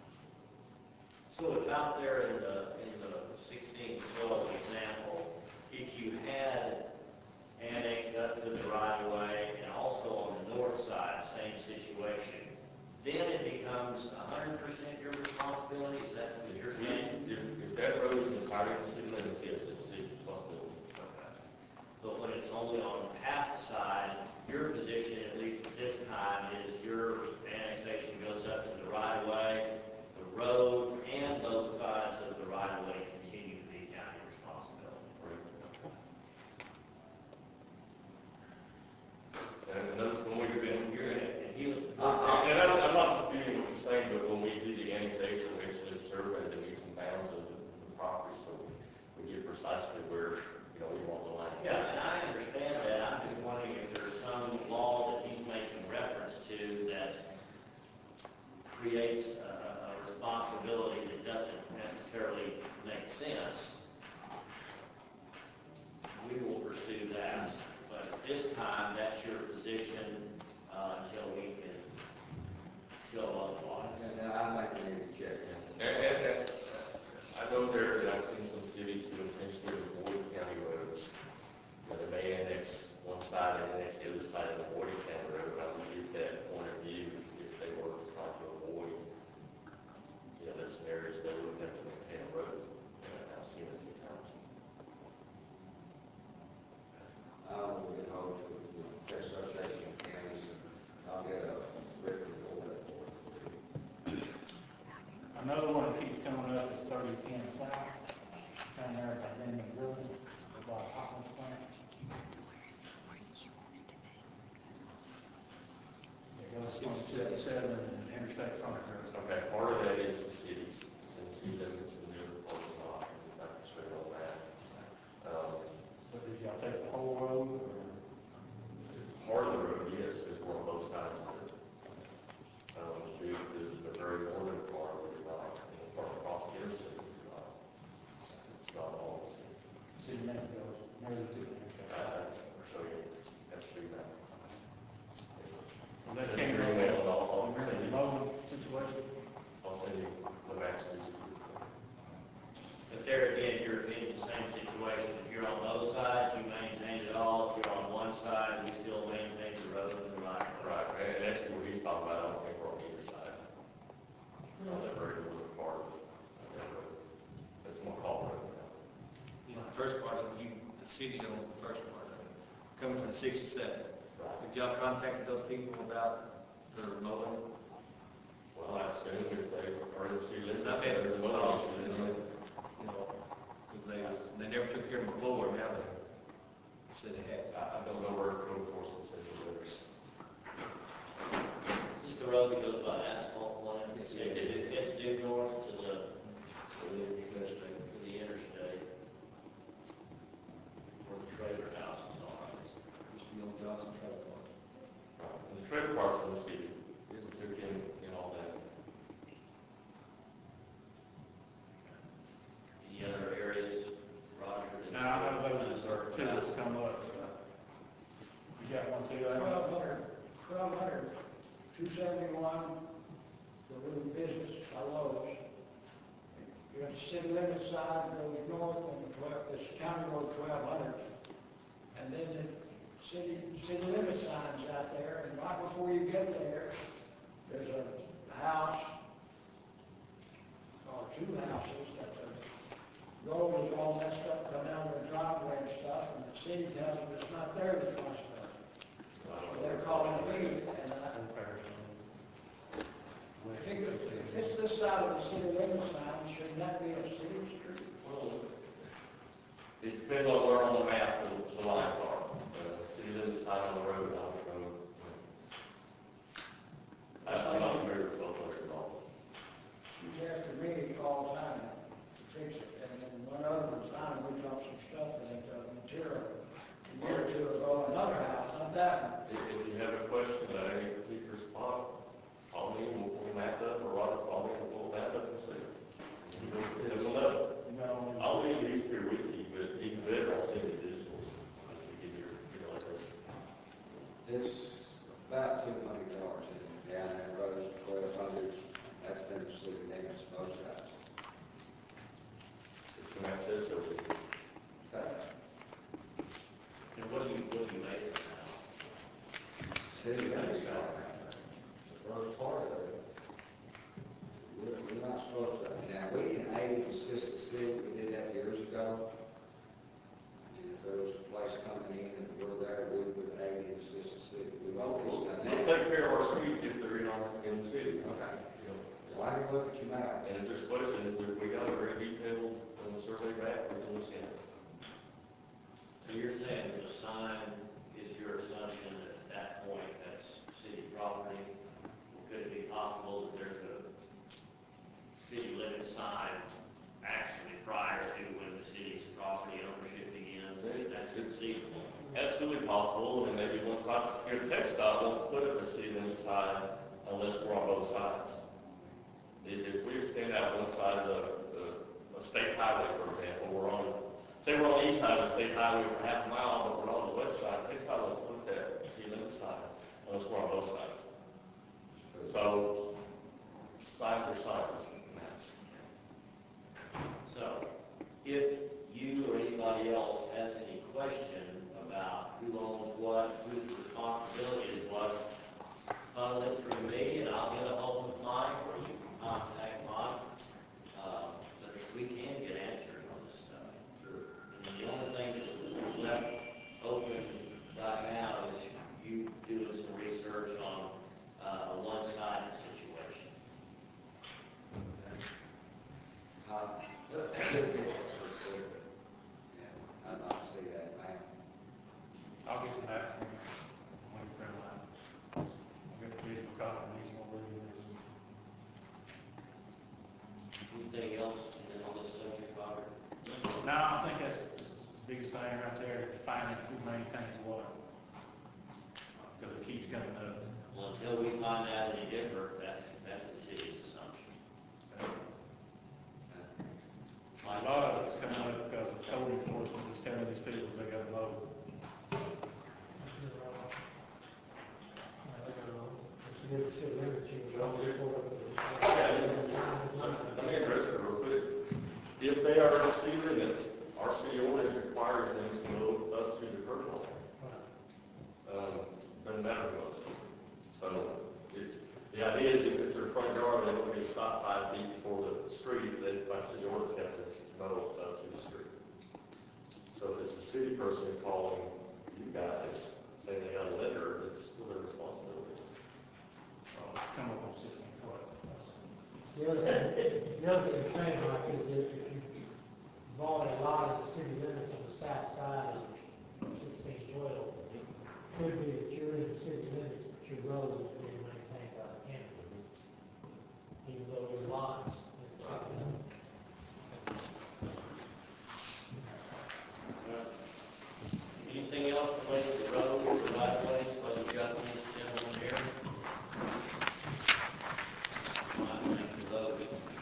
S1: So if out there in the, in the sixteen twelve example, if you had annexed up to the right of way and also on the north side, same situation, then it becomes a hundred percent your responsibility, is that what you're saying?
S8: If, if that road is entirely in the city limits, yes, it's the city's responsibility.
S1: Okay. But when it's only on the path side, your position, at least at this time, is your annexation goes up to the right of way, the road, and both sides of the right of way continue to be county responsibility.
S8: And those, when we, when you're in it,
S1: And he was,
S8: Uh, And I'm, I'm not disputing what you're saying, but when we do the annexation, we actually survey the meets and bounds of the the property, so we get precisely where, you know, we want the line.
S1: yeah, and I understand that, I'm just wondering if there's some law that he's making reference to that creates a, a responsibility that doesn't necessarily make sense. We will pursue that, but at this time, that's your position, uh, until we can show otherwise.
S5: And uh, I think we need to check that.
S8: And, and, and I know there, that I've seen some cities who intentionally avoid county roads. You know, they may annex one side and annex the other side and avoid a county road. I would get that point of view if they were trying to avoid, you know, the scenarios they would have to maintain a road. And I've seen it a few times.
S5: I will get hold of, you know,
S9: on sixty-seven and Interstate Frontier.
S8: Okay, part of that is the cities, it's in city limits and the other part's not, I can show you all that. Um,
S9: But did y'all take the whole road, or?
S8: part of the road, yes, because we're on both sides of it. Um, the, the, the very northern part would be like, you know, part across the interstate would be like, it's not all the city.
S9: City limit goes nearly to the interstate.
S8: I, I'll show you, I'll show you that.
S9: Well, that
S8: Send
S9: came
S8: you
S9: from,
S8: an email and I'll, I'll
S9: remember
S8: send
S9: the
S8: you,
S9: mobile situation?
S8: I'll send you the maps to you.
S1: But there again, you're in the same situation. If you're on both sides, you maintain it all. If you're on one side, you still maintain the road and the right.
S8: Right, and and actually what he's talking about, I don't think we're on either side. On that very northern part of that road. It's more called road now.
S10: You know, the first part of it, you, the city owns the first part of it, coming from sixty-seven. Have y'all contacted those people about their mowing?
S8: Well, I assume if they are in the city limits,
S10: I've had
S8: there's a
S10: calls,
S8: mobile
S10: you
S8: issue,
S10: know,
S8: then
S10: you know, because they, was- they never took care of them before, now they said they had.
S8: I, I don't know where code enforcement says it lives.
S1: Just the road that goes by asphalt plant.
S10: Yes,
S1: It,
S10: it
S1: it, it's due north to the,
S10: So they interstate.
S1: to the interstate. Where the trailer houses are.
S10: Used to be on Johnson Trailer Park.
S8: Right, and the trailer parks in the city, we took in, in all that.
S1: Any other areas, Roger? that-
S9: Now, I know those are two that's come up. You got one too, Alan?
S3: Twelve hundred, twelve hundred, two seventy-one, the little business, I Lowe's. You have the city limit side goes north on twelve, this county road twelve hundred. And then the city, city limit signs out there, and right before you get there, there's a house, or two houses, that the road is all messed up, come down their driveway and stuff, and the city tells them it's not their responsibility. They're calling me, and I, I think if if it's this side of the city limits now, shouldn't that be a city street?
S8: Well, it depends on where on the map the, the lines are. Uh, city limits side on the road, I don't know. I- I'm not familiar with both those at all.
S3: She's after me all the time to fix it, and then one other one, finally, we dropped some stuff in it, uh, material, a year or two ago, another house, not that one.
S8: If, if you have a question about any particular spot, call me, we'll pull the map up, or Robert, call me, we'll pull the map up and see. And we'll know.
S9: You know,
S8: I'll leave these here with you, but even better, I'll send you digitals. I can give you, you know, like those.
S5: It's about two hundred yards in, down that road, twelve hundred, that's been the city limits both sides.
S8: If the map says so.
S5: Okay.
S1: And what do you, what do you make of it now?
S5: City limits are, the first part of it, we're, we're not supposed to, now, we can aid and assist the city, we did that years ago. And if there was a place coming in and we're there, we would aid and assist the city, we've always done
S8: We'll
S5: that.
S8: take care of our streets if they're in our, in the city.
S5: Okay.
S8: You know,
S5: Why do you look at your map?
S8: and if there's questions, we, we got a very detailed, um, survey back, we can look at it.
S1: So you're saying that the sign is your assumption that at that point, that's city property? Could it be possible that there's a city limit sign actually prior to when the city's property ownership begins? That's conceivable.
S8: Absolutely possible, and maybe one side, your text dot won't put up a city limit sign unless we're on both sides. If, if we extend out one side of the, the, a state highway, for example, we're on, say we're on the east side of the state highway for half a mile, but we're on the west side, text dot won't put that city limit sign unless we're on both sides. So, signs are signs, maps.
S1: So, if you or anybody else has any question about who owns what, whose responsibility is what, funnel it through me, and I'll get a hold of Mike, or you can contact Mike. Uh, but we can get answers on this stuff. And the only thing that's left open right now is you doing some research on uh, a one-sided situation.
S5: Uh, look, good pictures for sure. Yeah, I'd like to see that map.
S9: I'll get some back from you. When you print them out. I'll get the visual copy.
S3: Did the city limits you were
S8: Okay.
S3: for
S8: Okay, let me address it real quick. If they are city limits, our city ordinance requires them to go up to the curb line. Um, doesn't matter what. So, it's, the idea is if it's their front yard, they don't get stopped five feet before the street, they, by city ordinance, have to mow it up to the street. So if it's the city person who's calling you guys, saying they got a letter, it's still their responsibility.
S9: Come up on sixteen foot.
S3: The other thing, the other thing, Mike, is that if you bought a lot of the city limits on the south side of sixteen twelve, could be that you're in the city limits, but your road is being maintained by the county. Even though your lots.
S1: Anything else related to the road or the right of ways, while you got these gentlemen here? All right, thank you, vote.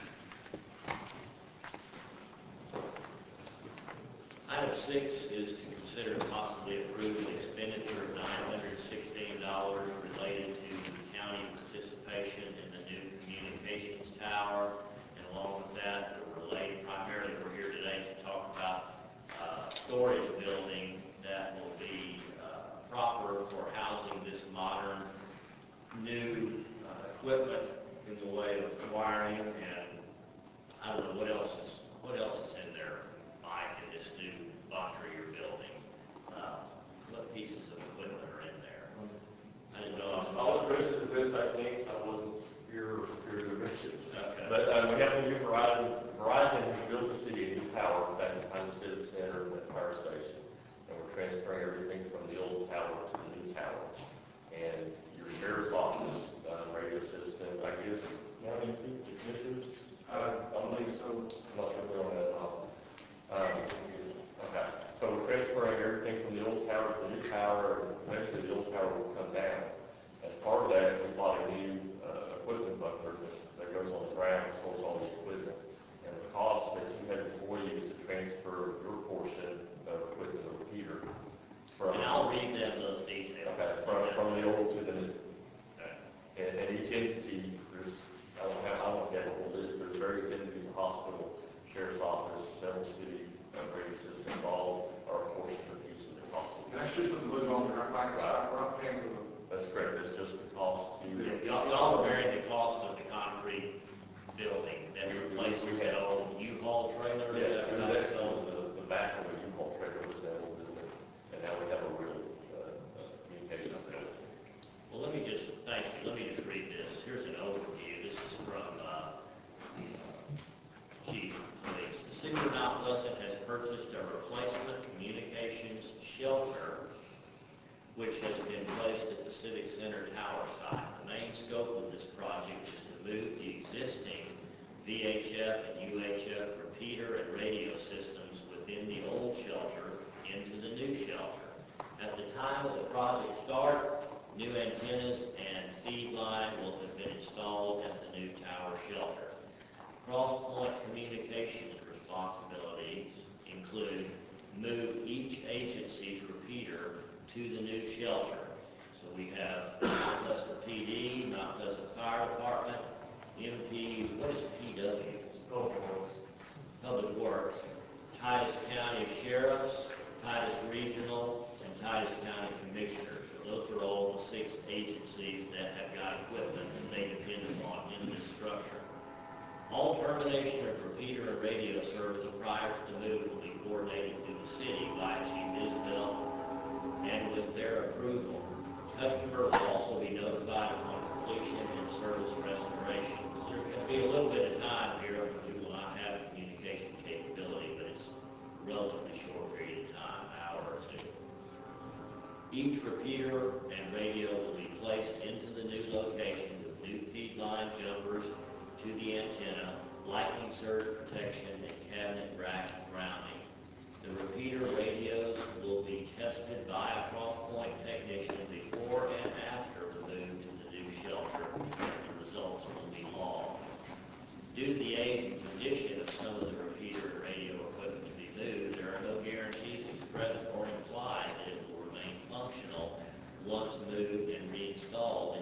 S1: Item six is to consider possibly approving expenditure of nine hundred sixteen dollars related to county participation in the new communications tower. And along with that, we're related, primarily we're here today to talk about uh, storage building that will be uh, proper for housing this modern new uh, equipment in the way of wiring, and I don't know what else is what else is in there, Mike, in this new bunker you're building. Uh, what pieces of equipment are in there? I didn't know.
S8: I'll I'll address it the best I can, 'cause I wasn't here, here to address it.
S1: Okay.
S8: But uh, we have to do Verizon. Verizon has built the city a new tower back behind the civic center and the fire station. And we're transferring everything from the old tower to the new tower. And your sheriff's office, uh, radio system, I guess, how many people, the commissioners?
S7: Uh, I believe so.
S8: I'm not sure if they're on that or not. Um, okay, so we're transferring everything from the old tower to the new tower, and eventually the old tower will come down. As part of that, we bought a new, uh, equipment bunker that, that goes on the ground, stores all the equipment. And the cost that you had before you is to transfer your portion of equipment over Peter. From,
S1: And I'll read them those details.
S8: okay, from, from the old to the new.
S1: Okay.
S8: And, and each entity, there's, I don't have, I don't have a whole list, there's various entities, the hospital, sheriff's office, several city, uh, radio systems involved, are a portion of the piece of the cost.
S7: And that's just the blue on there, like, like, right paying for the.
S8: That's correct, that's just the cost to.
S1: Y'all, y'all are bearing the cost of the concrete building that replaces the old U-Haul trailer. is
S8: Yes,
S1: that
S8: and
S1: what
S8: that's
S1: it's called?
S8: the, the back of the U-Haul trailer was that old building, and now we have a real, uh, uh, communications building.
S1: Well, let me just, thank you, let me just read this. Here's an overview. This is from, uh, Chief of Police. The city of Mount Pleasant has purchased a replacement communications shelter, which has been placed at the Civic Center tower site. The main scope of this project is to move the existing V H F and U H F repeater and radio systems within the old shelter into the new shelter. At the time of the project start, new antennas and feed line will have been installed at the new tower shelter. Cross-point communications responsibilities include move each agency's repeater to the new shelter. So we have Mount Pleasant P D, Mount Pleasant Fire Department, M P, what is P W? Public Works, Titus County Sheriffs, Titus Regional, and Titus County Commissioners. So those are all the six agencies that have got equipment that they depend upon in this structure. All termination of repeater and radio service prior to the move will be coordinated through the city by Chief Isabel and with their approval. Customer will also be notified upon completion and service restoration. So there's going to be a little bit of time here when we will not have communication capability, but it's a relatively short period of time, an hour or two. Each repeater and radio will be placed into the new location with new feed line jumpers to the antenna, lightning surge protection, and cabinet rack grounding. The repeater radios will be tested by a cross-point technician before and after the move to the new shelter, and the results will be logged. Due to the age and condition of some of the repeater and radio equipment to be moved, there are no guarantees expressed or implied that it will remain functional once moved and reinstalled in the new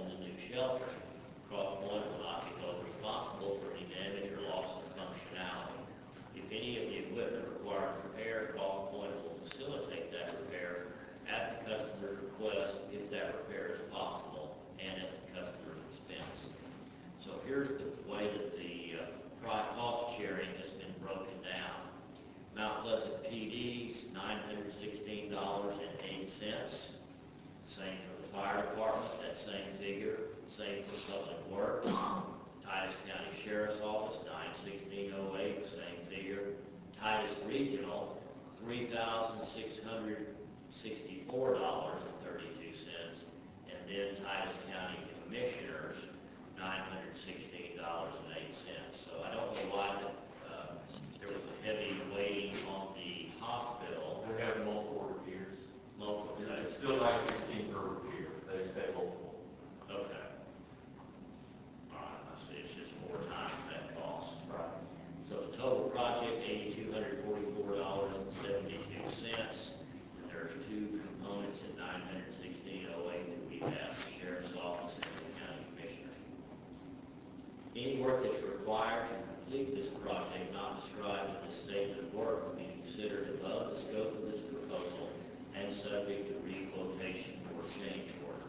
S1: shelter. Cross Point will not be held responsible for any damage or loss of functionality. If any of the equipment requires repair, Cross Point will facilitate that repair at the customer's request if that repair is possible and at the customer's expense. So here's the way that the uh, pri- cost sharing has been broken down. Mount Pleasant P D's nine hundred sixteen dollars and eight cents. Same for the fire department, that same figure. Same for Public Works. Titus County Sheriff's Office, nine sixteen oh eight, same figure. Titus Regional, three thousand six hundred sixty-four dollars and thirty-two cents. And then Titus County Commissioners, nine hundred sixteen dollars and eight cents. So I don't know why that, uh, there was a heavy weighting on the hospital.
S8: We have multiple repairs.
S1: Multiple,
S8: It's still nine sixteen per repair, they say multiple.
S1: okay. All right, I see, it's just four times that cost.
S8: Right.
S1: So the total project, eighty-two hundred forty-four dollars and seventy-two cents. And there's two components at nine hundred sixteen oh eight that we have, the Sheriff's Office and the County Commissioners. Any work that's required to complete this project not described in the statement of work will be considered above the scope of this proposal and subject to re-quotation or change order.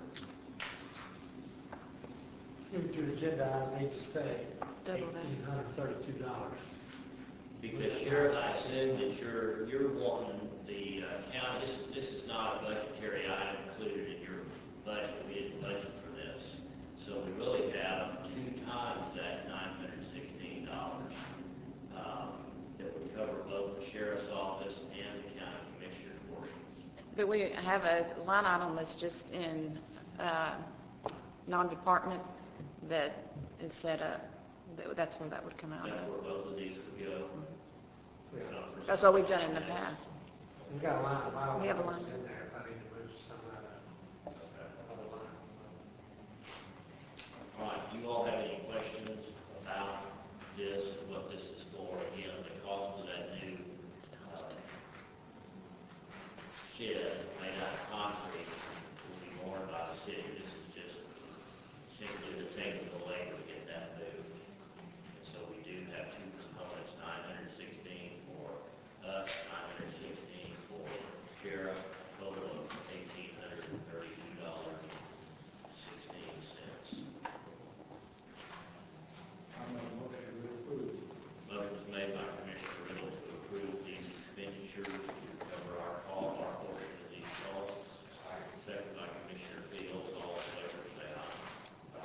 S3: Future agenda item needs to stay
S2: Double that.
S3: eighteen hundred thirty-two dollars.
S1: Because Sheriff, I assume that you're, you're wanting the uh, county, this, this is not a budgetary item included in your budget, we didn't budget for this. So we really have two times that nine hundred sixteen dollars, um, that would cover both the Sheriff's Office and the County Commissioner's portions.
S2: But we have a line item that's just in, uh, non-department that is set up. That- That's where that would come out
S1: That's
S2: of.
S1: where both of these would go. Some for
S2: That's what we've done in the past.
S3: We've got a line of items
S2: We have a line.
S3: in there, if I need to move some of that other line.
S1: All right, do you all have any questions about this, and what this is for? Again, the cost of that new uh, shed made out of concrete will be borne by the city. This is just simply the technical labor to get that moved. And so we do have two components, nine hundred sixteen for us, nine hundred sixteen for sheriff, total of eighteen hundred thirty-two dollars and sixteen cents.
S7: I'm a motion to approve.
S1: Motion is made by Commissioner Riddle to approve these expenditures to cover our call, our portion of these costs. Second by Commissioner Fields, all in favor, say aye.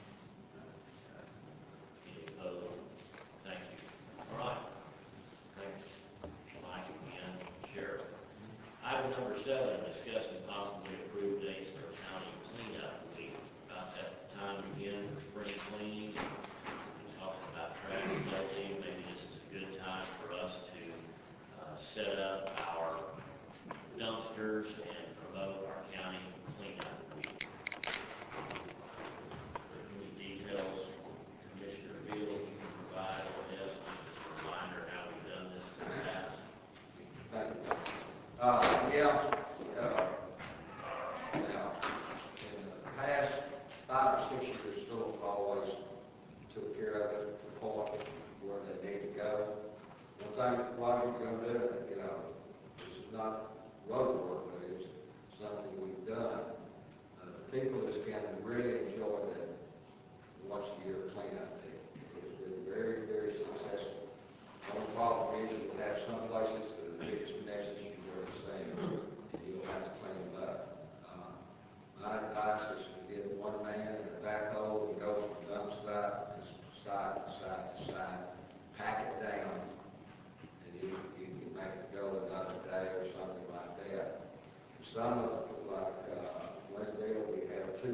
S1: Any opposed? Thank you. All right. Thanks, Mike, again, Sheriff. Item number seven, discuss and possibly approve dates for county cleanup week. About that time again for spring cleaning. We're talking about trash collecting. Maybe this is a good time for us to uh, set up our dumpsters and promote our county cleanup week. Any details, Commissioner Field, you can provide on this, just a reminder how we've done this in the past.
S5: Thank you. Uh, yeah, uh, now, in the past five or six years, schools always took care of it, the point where they need to go. One thing, why we're gonna do it, you know, this is not road work, but it's something we've done. Uh, the people in this county really enjoy that once a year cleanup day. It's been very, very successful. The only problem is you have some places that are the biggest messes you've ever seen, and you'll have to clean them up. Uh, My advice is to get one man in a backhoe and go from dump site to side to side to side, pack it down, and you, you can make it go another day or something like that. Some of, like, uh, Glendale, we have two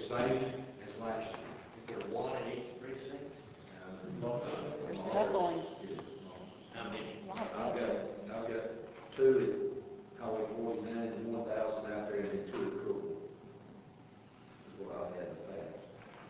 S5: same as last year.
S1: Is there one in each precinct?
S2: There's doubling.
S1: How many?
S5: I've got, I've got two at Highway forty-nine and one thousand out there, and then two at Cookville. That's what I've had in the past.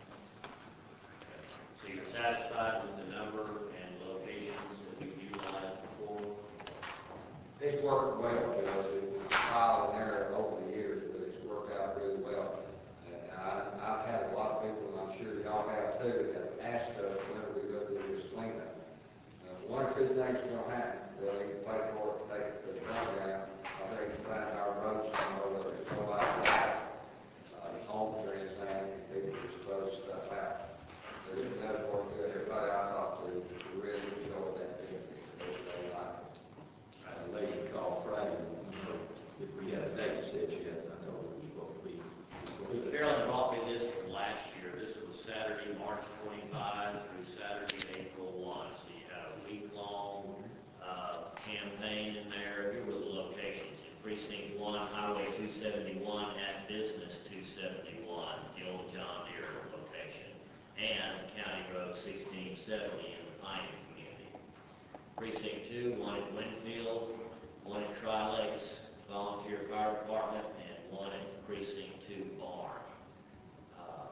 S1: So you're satisfied with the number and locations that we've utilized before?
S5: It's worked well, because it was trial and error over the years, but it's worked out really well. And I, I've had a lot of people, and I'm sure y'all have too, that have asked us whenever we go through this cleanup. Uh, One or two things are gonna happen. They'll either pay for it, take it to the ground, or they can find our roads somewhere where there's nobody out. Uh, the homes are in town, and people just throw stuff out. So it does work good. Everybody I talk to really enjoy that business. They like it. I had a lady call Friday, you know, if we had a date set yet, I told her we were going to be.
S1: Carolyn brought me this from last year. This was Saturday, March twenty-five through Saturday, April first. So you had a week-long uh, campaign in there. Here were the locations. In Precinct one, Highway two seventy-one at Business two seventy-one, the old John Deere location, and County Road sixteen seventy in the Piney community. Precinct two, one at Winfield, one at Tri-Lakes Volunteer Fire Department, and one at Precinct two barn. Uh,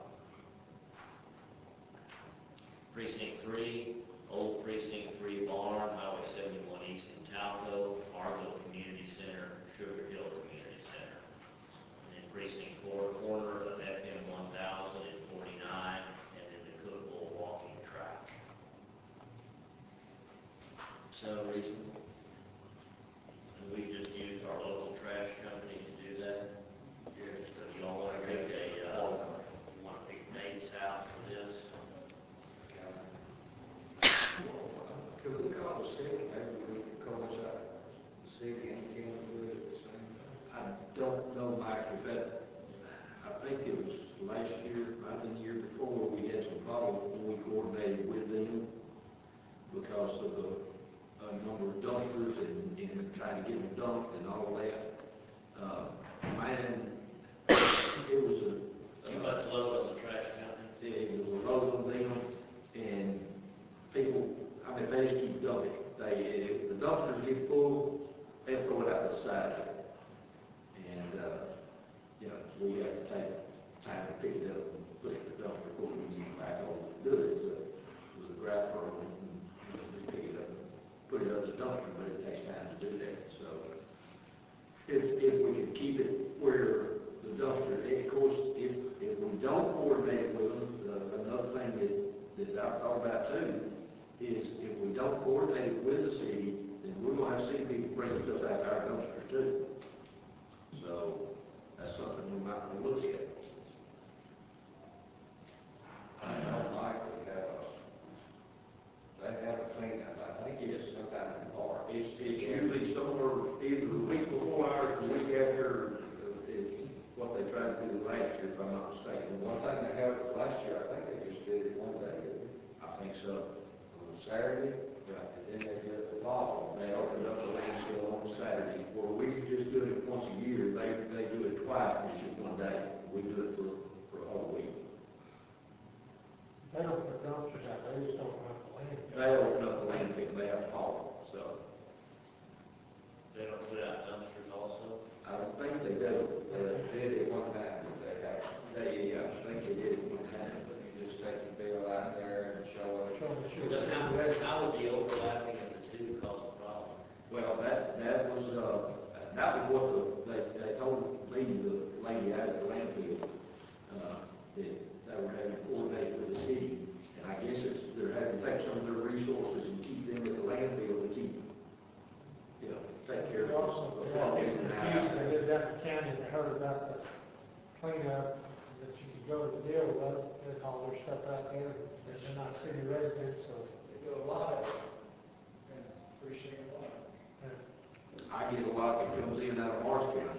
S1: Precinct three, old Precinct three barn, Highway seventy-one east in Talco, Fargo Community Center, Sugar Hill Community Center. And then Precinct four, corner of F M one thousand and forty-nine, and then the Cookville walking track. So reasonable. And we just used our local trash company to do that. So you all want to pick a, uh, you want to pick dates out for this?
S5: Could we call the city, maybe we could coincide, the city and the county do it at the same time? I don't know, Mike, if that, I think it was last year, might have been the year before, we had some problems when we coordinated with them because of the, a number of dumpsters and, and trying to get them dumped and all that. Uh, man, it was a.
S1: Too much load on the trash company?
S5: It was a load on them, and people, I mean, they just keep dumping. They, if the dumpsters get full, they throw it out the side. And, uh, you know, we have to take time to pick it up and put it in the dumpster before we get back on and do it. So it was a graph on it, and, you know, we pick it up, put it up the dumpster, but it takes time to do that. So if, if we could keep it where the dumpster, and of course, if, if we don't coordinate with them, uh, another thing that, that I've thought about too, is if we don't coordinate it with the city, then we're gonna have city people bring stuff out to our dumpsters too. So that's something we might want to look at. I know Mike would have a, they have a cleanup, I think it's sometime in March. It's, it's usually somewhere either the week before ours, or the week after, uh, is what they tried to do last year, if I'm not mistaken. One thing they had last year, I think they just did it one day, didn't they? I think so. On Saturday? Right. And then they did it the following. They opened up the landfill on Saturday, where we just do it once a year, they, they do it twice, it's just one day. We do it for, for a whole week.
S3: They don't put dumpsters out, they just open up the landfill.
S5: They open up the landfill, they have to haul it, so.
S1: They don't put out dumpsters also?
S5: I don't think they do. They did it one time, but they have, they, uh, I think they did it one time, but you just take the bill out there and show it.
S3: Show them that you're-
S1: Because how, how would the overlapping of the two cause a problem?
S5: Well, that, that was, uh, that was what the, they, they told me, the lady out at the landfill, uh, that they were having to coordinate with the city. And I guess it's, they're having to take some of their resources and keep them at the landfill to keep, you know, take care
S3: They
S5: of
S3: also,
S5: the
S3: they had
S5: flow in and
S3: confused, they
S5: out.
S3: lived out in the county, and they heard about the cleanup, that you could go to the deal with them, and haul their stuff out there, and they're not city residents, so. They do a lot of it, and appreciate a lot.
S5: I get a lot that comes in out of Morris County.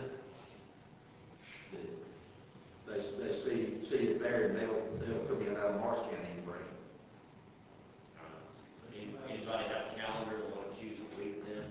S5: They, they see, see it there, and they'll, they'll come in out of Morris County and bring it.
S1: Any- Anybody have a calendar that want to choose a week then?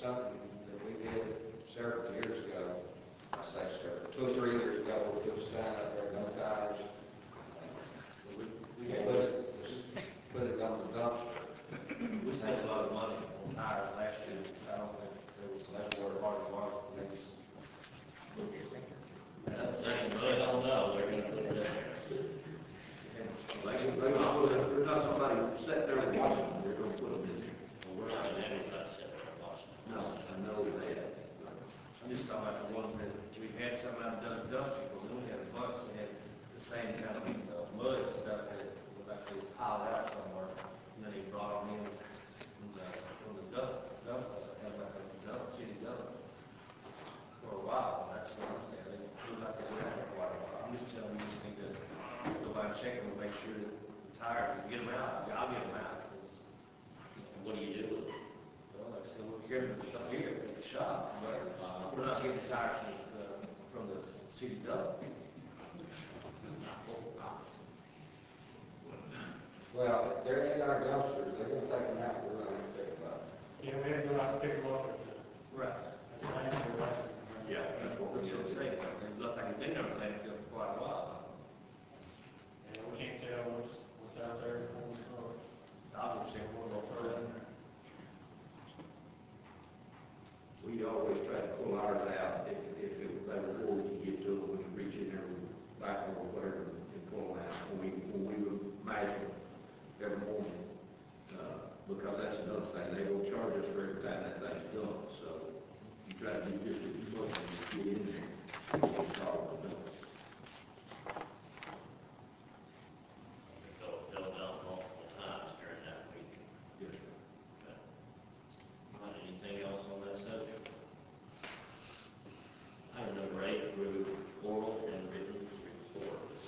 S5: something that we did several years ago. I say several, two or three years ago, we put a sign up there, no tires. We, we put it, put it on the dumpster.
S10: We spent a lot of money on tires last year. I don't think there was less word hard as well.
S1: That's saying, but I don't know, they're gonna put it in there.
S6: They, they don't put it, there's not somebody sitting there and watching them, they're gonna put them in there.
S1: Well, we're not gonna have anybody sit there and watch them.
S6: No, I know that.
S10: I'm just talking about the ones that we had some out of Dun- Dusty, but we only had a bunch that had the same kind of uh, mud and stuff that was actually piled out somewhere. And then he brought them in from the, from the dump, dump, uh, and like a dump, city dump for a while. And that's what I'm saying. They look like they were out for quite a while. I'm just telling you, you just need to go by and check them and make sure that the tires, you get them out. I'll get them out. 'Cause,
S1: What do you do with it?
S10: well, like I said, we're carrying the stuff here at the shop, but uh, we're not getting tires from, the from the city dump.
S5: Well, they're in our dumpsters, they're gonna take them out, we're gonna pick them up.
S9: Yeah, we had to go out and pick them up at the,
S10: Right.
S9: at the landfill last week.
S10: Yeah, that's what we're gonna say. It looked like it's been there, landfill for quite a while.
S9: And we can't tell what's, what's out there before we start.
S10: I would say we're gonna throw it in there.
S6: We always try to pull ours out, if, if it, they were before we could get to them, we could reach in there with back or whatever and pull them out. When we, when we would measure every morning, uh, because that's another thing, they will charge us for every time that thing's done, so you try to do just what you want, and you get in there, you can call it done.
S1: So filled out multiple times during that week.
S6: Yes, sir.
S1: Okay. All right, anything else on that subject? Item number eight, approve oral and written reports.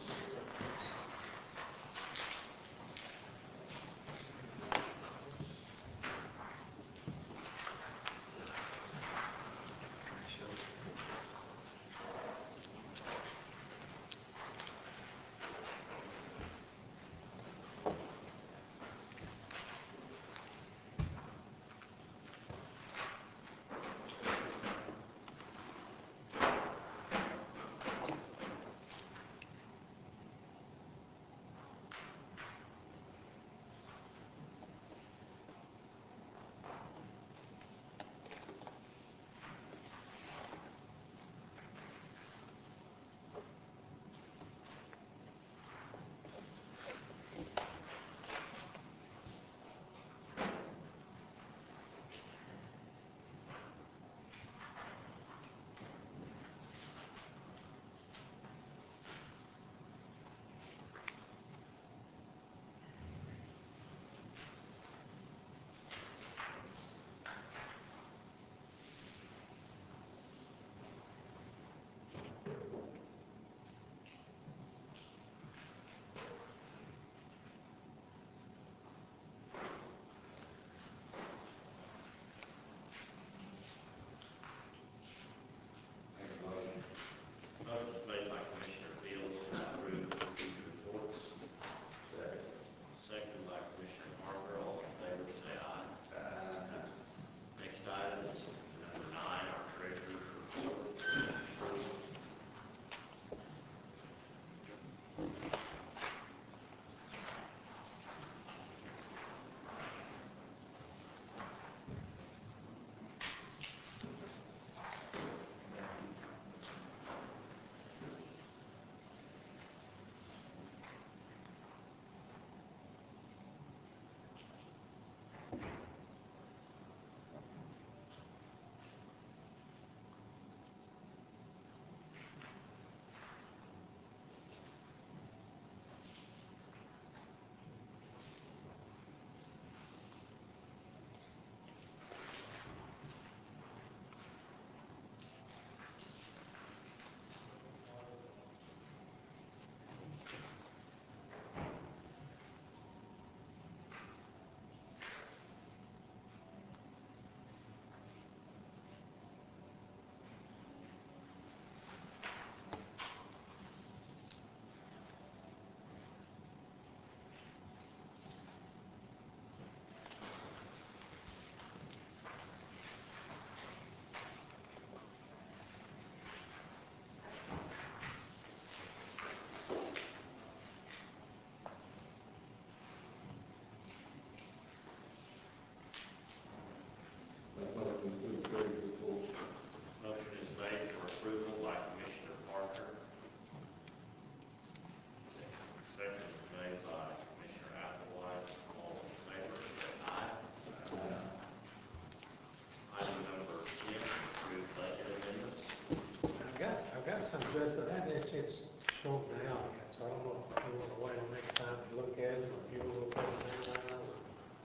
S3: I got some good, but that is just shown now yet, so I don't know if you want to wait till next time to look at it, or if you will put it down, I don't know.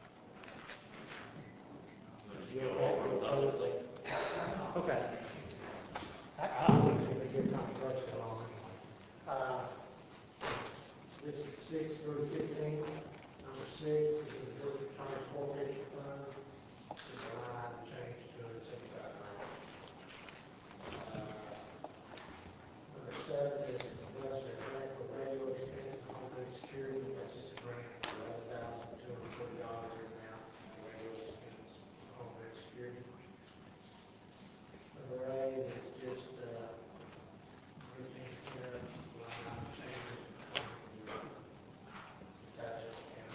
S1: Go over publicly.
S3: Okay. I, I don't want to get controversial on it. Uh, this is six through fifteen. Number six is the village attorney forfeiture fund. It's a line item change to two hundred seventy-five dollars. Uh, Number seven is the budget grant for radio expense and homeland security. That's just a grant for eleven thousand two hundred forty dollars right now for radio expense and homeland security. Number eight is just, uh, routine cleanup, line item changes between the tax account.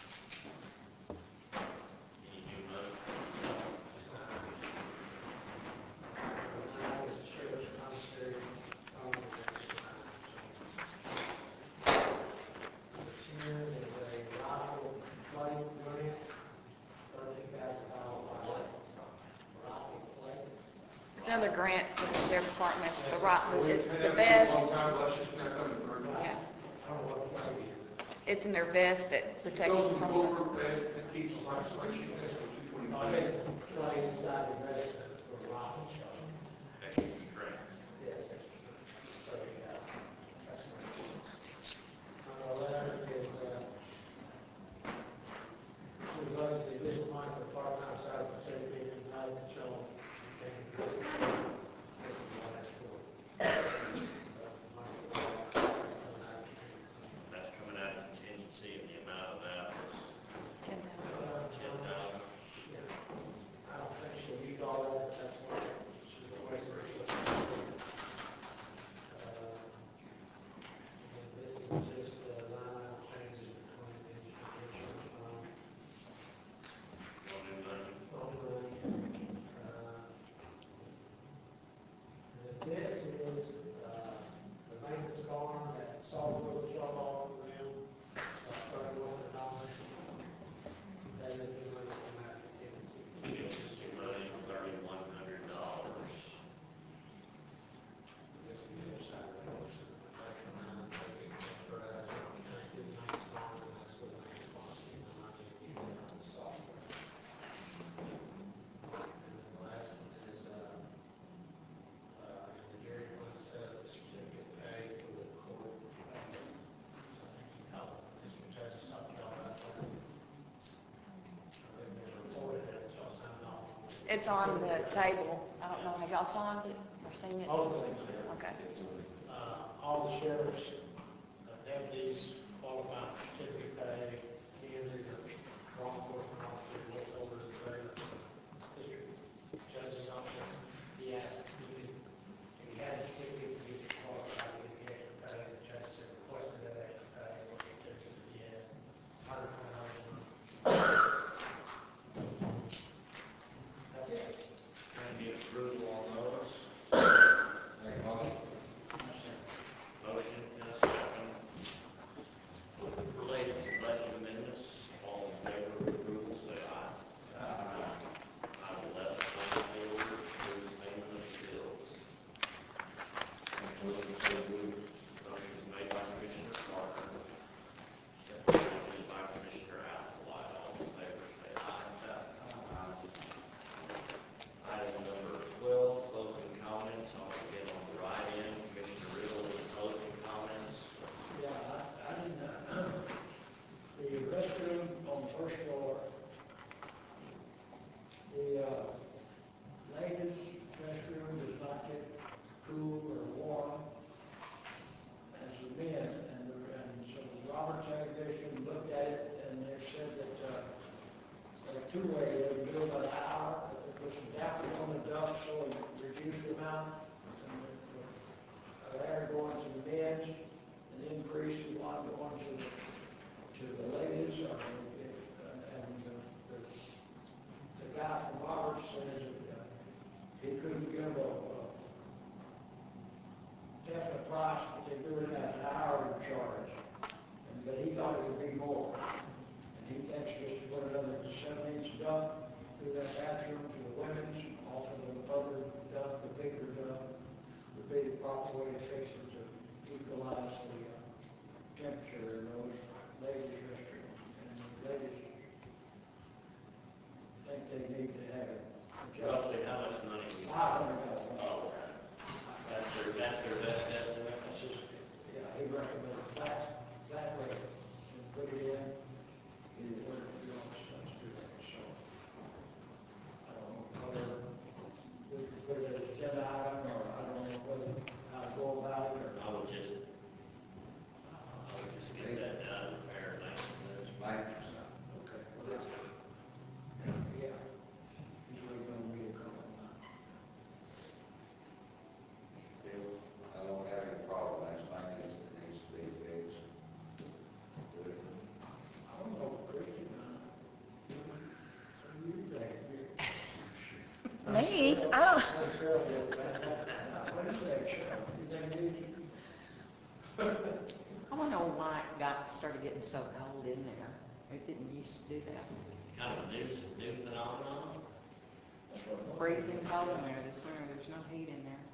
S1: Any new money?
S3: Nine is the sheriff's commissary fund, that's a line item change. Number ten is a rifle plate grant, thirteen thousand dollars. Rifle plate.
S2: It's another grant for the sheriff department, the right, it's
S4: Had
S2: the
S4: that been a
S2: vest,
S4: long time, but that's just not coming through.
S2: yeah,
S3: I don't know what plate it is.
S2: it's in their vest that protects
S4: Goes
S2: them
S4: in the
S2: from
S4: bulletproof
S2: the,
S4: vest, that keeps the isolation, that's for two
S3: Oh,
S4: twenty-five.
S3: it's the plate inside the vest for rifle shot.
S1: Extra strength.
S3: Yes, that's so, yeah, that's great. Number eleven is, uh, we budget the additional money for part-time side for safety and night patrol. And this is, this is the last quarter.
S1: That's coming out of contingency, and the amount of that is
S2: ten thousand.
S1: ten thousand.
S3: Yeah, I don't think she'll use all that, that's what she's always very. And this is just uh, line item changes between the insurance fund.
S1: No new money.
S3: Only, uh, and then this is, uh, the maintenance barn that Saltville shut off for them, uh, thirty-one hundred dollars. They live in like some activity.
S1: Contingency money, thirty-one hundred dollars.
S3: This is the other side of the house. That's the nine, they can transfer that, so we can't do the maintenance barn, and that's what the maintenance barn is, the money, you get it on the software. And then the last one is, uh, uh, in the jury fund set up the certificate pay for the court. uh, I think you know, Mister Judge talked about that. I think they reported it, y'all signed off on it.
S2: It's on the table, I don't know, have y'all signed it or seen it?
S3: All the things there.
S2: Okay.
S3: Uh, all the sheriffs, uh, deputies, qualified for certificate pay, and these are law enforcement officers, what's over the trailer. District judge's office, he asked, if he if he had certificates, he was qualified to get the extra pay, the judge said requested that extra pay, what certificates that he has, hundred twenty dollars a month. That's it.
S1: Can I get approval on those?
S5: Make a motion.
S1: Motion and a second. Related to budget amendments, all in favor of approval, say aye. Aye. Item eleven, pay orders, approve payment of the bills. Motion is made by Commissioner Parker, seconded by Commissioner Applewhite. All in favor, say aye. Aye. Item number twelve, closing comments. I'll begin on the right end. Commissioner Riddle with closing comments.
S3: Yeah, I, I didn't, uh, the restroom on the first floor, the, uh, ladies' restroom does not get cool or warm as the men, and the, and so Robert's Aggregation looked at it, and they said that, uh, like two-way, they would do about an hour, but they put some dampers on the duct, so it reduced the amount, and the, the air going to the men's, and increase the one going to the, to the ladies, or if, and the, the, the guy from Roberts says that, uh, he couldn't give a, a definite price, but they do it at an hour charge, and, but he thought it would be more. And he thinks just to put another seven inch duct through that bathroom to the women's, also the other duct, the bigger duct, would be probably hot water fixes to equalize the uh, temperature in those ladies' restrooms. And the ladies think they need to have it.
S1: Roughly how much money? we-
S3: Five hundred dollars.
S1: Oh, okay. That's their, that's their best estimate?
S3: That's just, yeah, he recommended flat, flat rate, and put it in, and it worked, you know, stuff to do that, so. I don't know whether we could put it as a agenda item, or I don't know whether, how to go about it, or.
S1: I would just, I would just get that done, repair, maintenance.
S5: It's maintenance.
S3: Okay, well, that's, yeah, he's really gonna be a couple of months.
S5: I don't have any problem, that's maintenance that needs to be fixed. Do it.
S3: I don't know, Christie, uh, what do you think?
S2: Me? I don't,
S3: What do you think, Cheryl? You think you-
S11: I don't know why it got, started getting so cold in there. It didn't used to do that.
S1: Kind of a new, new phenomenon?
S11: Freezing cold in there this winter, there's no heat in there.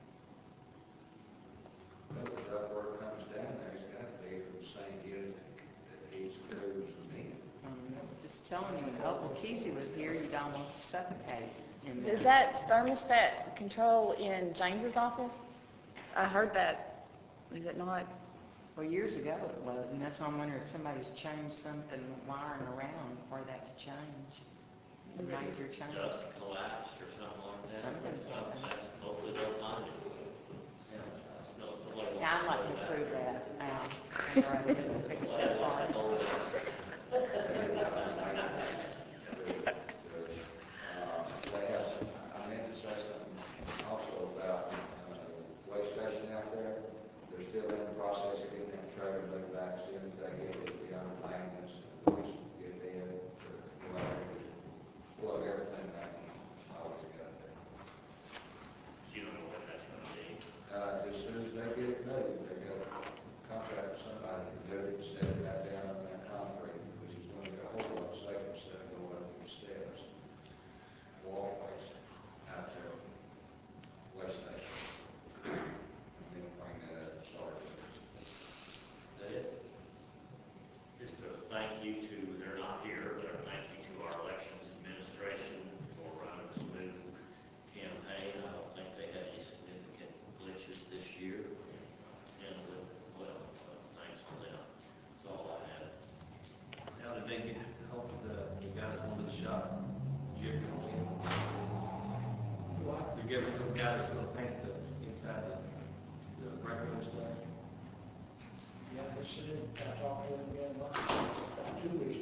S5: But the ductwork comes down there, it's got to be from the same unit that heats and cools them in.
S11: Um, Just telling you, when Opal Kesey was here, you'd almost suffocate in there.
S2: is that thermostat control in James's office? I heard that. Is it not?
S11: Well, years ago it was, and that's why I'm wondering if somebody's changed something wiring around for that to change. Major change.
S1: Just collapsed or something like that?
S11: Something's happened.
S1: Hopefully they'll find it. Yeah, that's no, nobody wants
S11: Yeah, I'd like to
S1: know that.
S11: approve that, Al. All right, fix
S1: Nobody
S11: that
S1: wants to
S11: for us.
S1: know that.
S5: Uh, They have, I meant to say something also about uh, waste station out there. They're still in the process of getting that trailer moved back, as soon as they get it beyond maintenance, we should get in, or whatever, just plug everything back in. Always got there.
S1: You don't know what that's gonna be.
S5: Uh, as soon as they get it moved, they got to contract with somebody to do it, set it back down on that concrete, which is going to be a whole lot safer instead of going up the steps, walkways out there, west station. I'm going to bring that up, sorry.
S1: That it? Just a thank you to, they're not here, but a thank you to our elections administration for running a smooth campaign. I don't think they had any significant glitches this year. And, uh, well, uh, thanks to them. That's all I had.
S10: Now, did they get help with the, the guy that's going to the shop? Jeffrey Quinn?
S3: What?
S10: The guy the guy that's going to paint the inside the, the break room stuff?
S3: Yeah, they said, I talked to them again, last, two weeks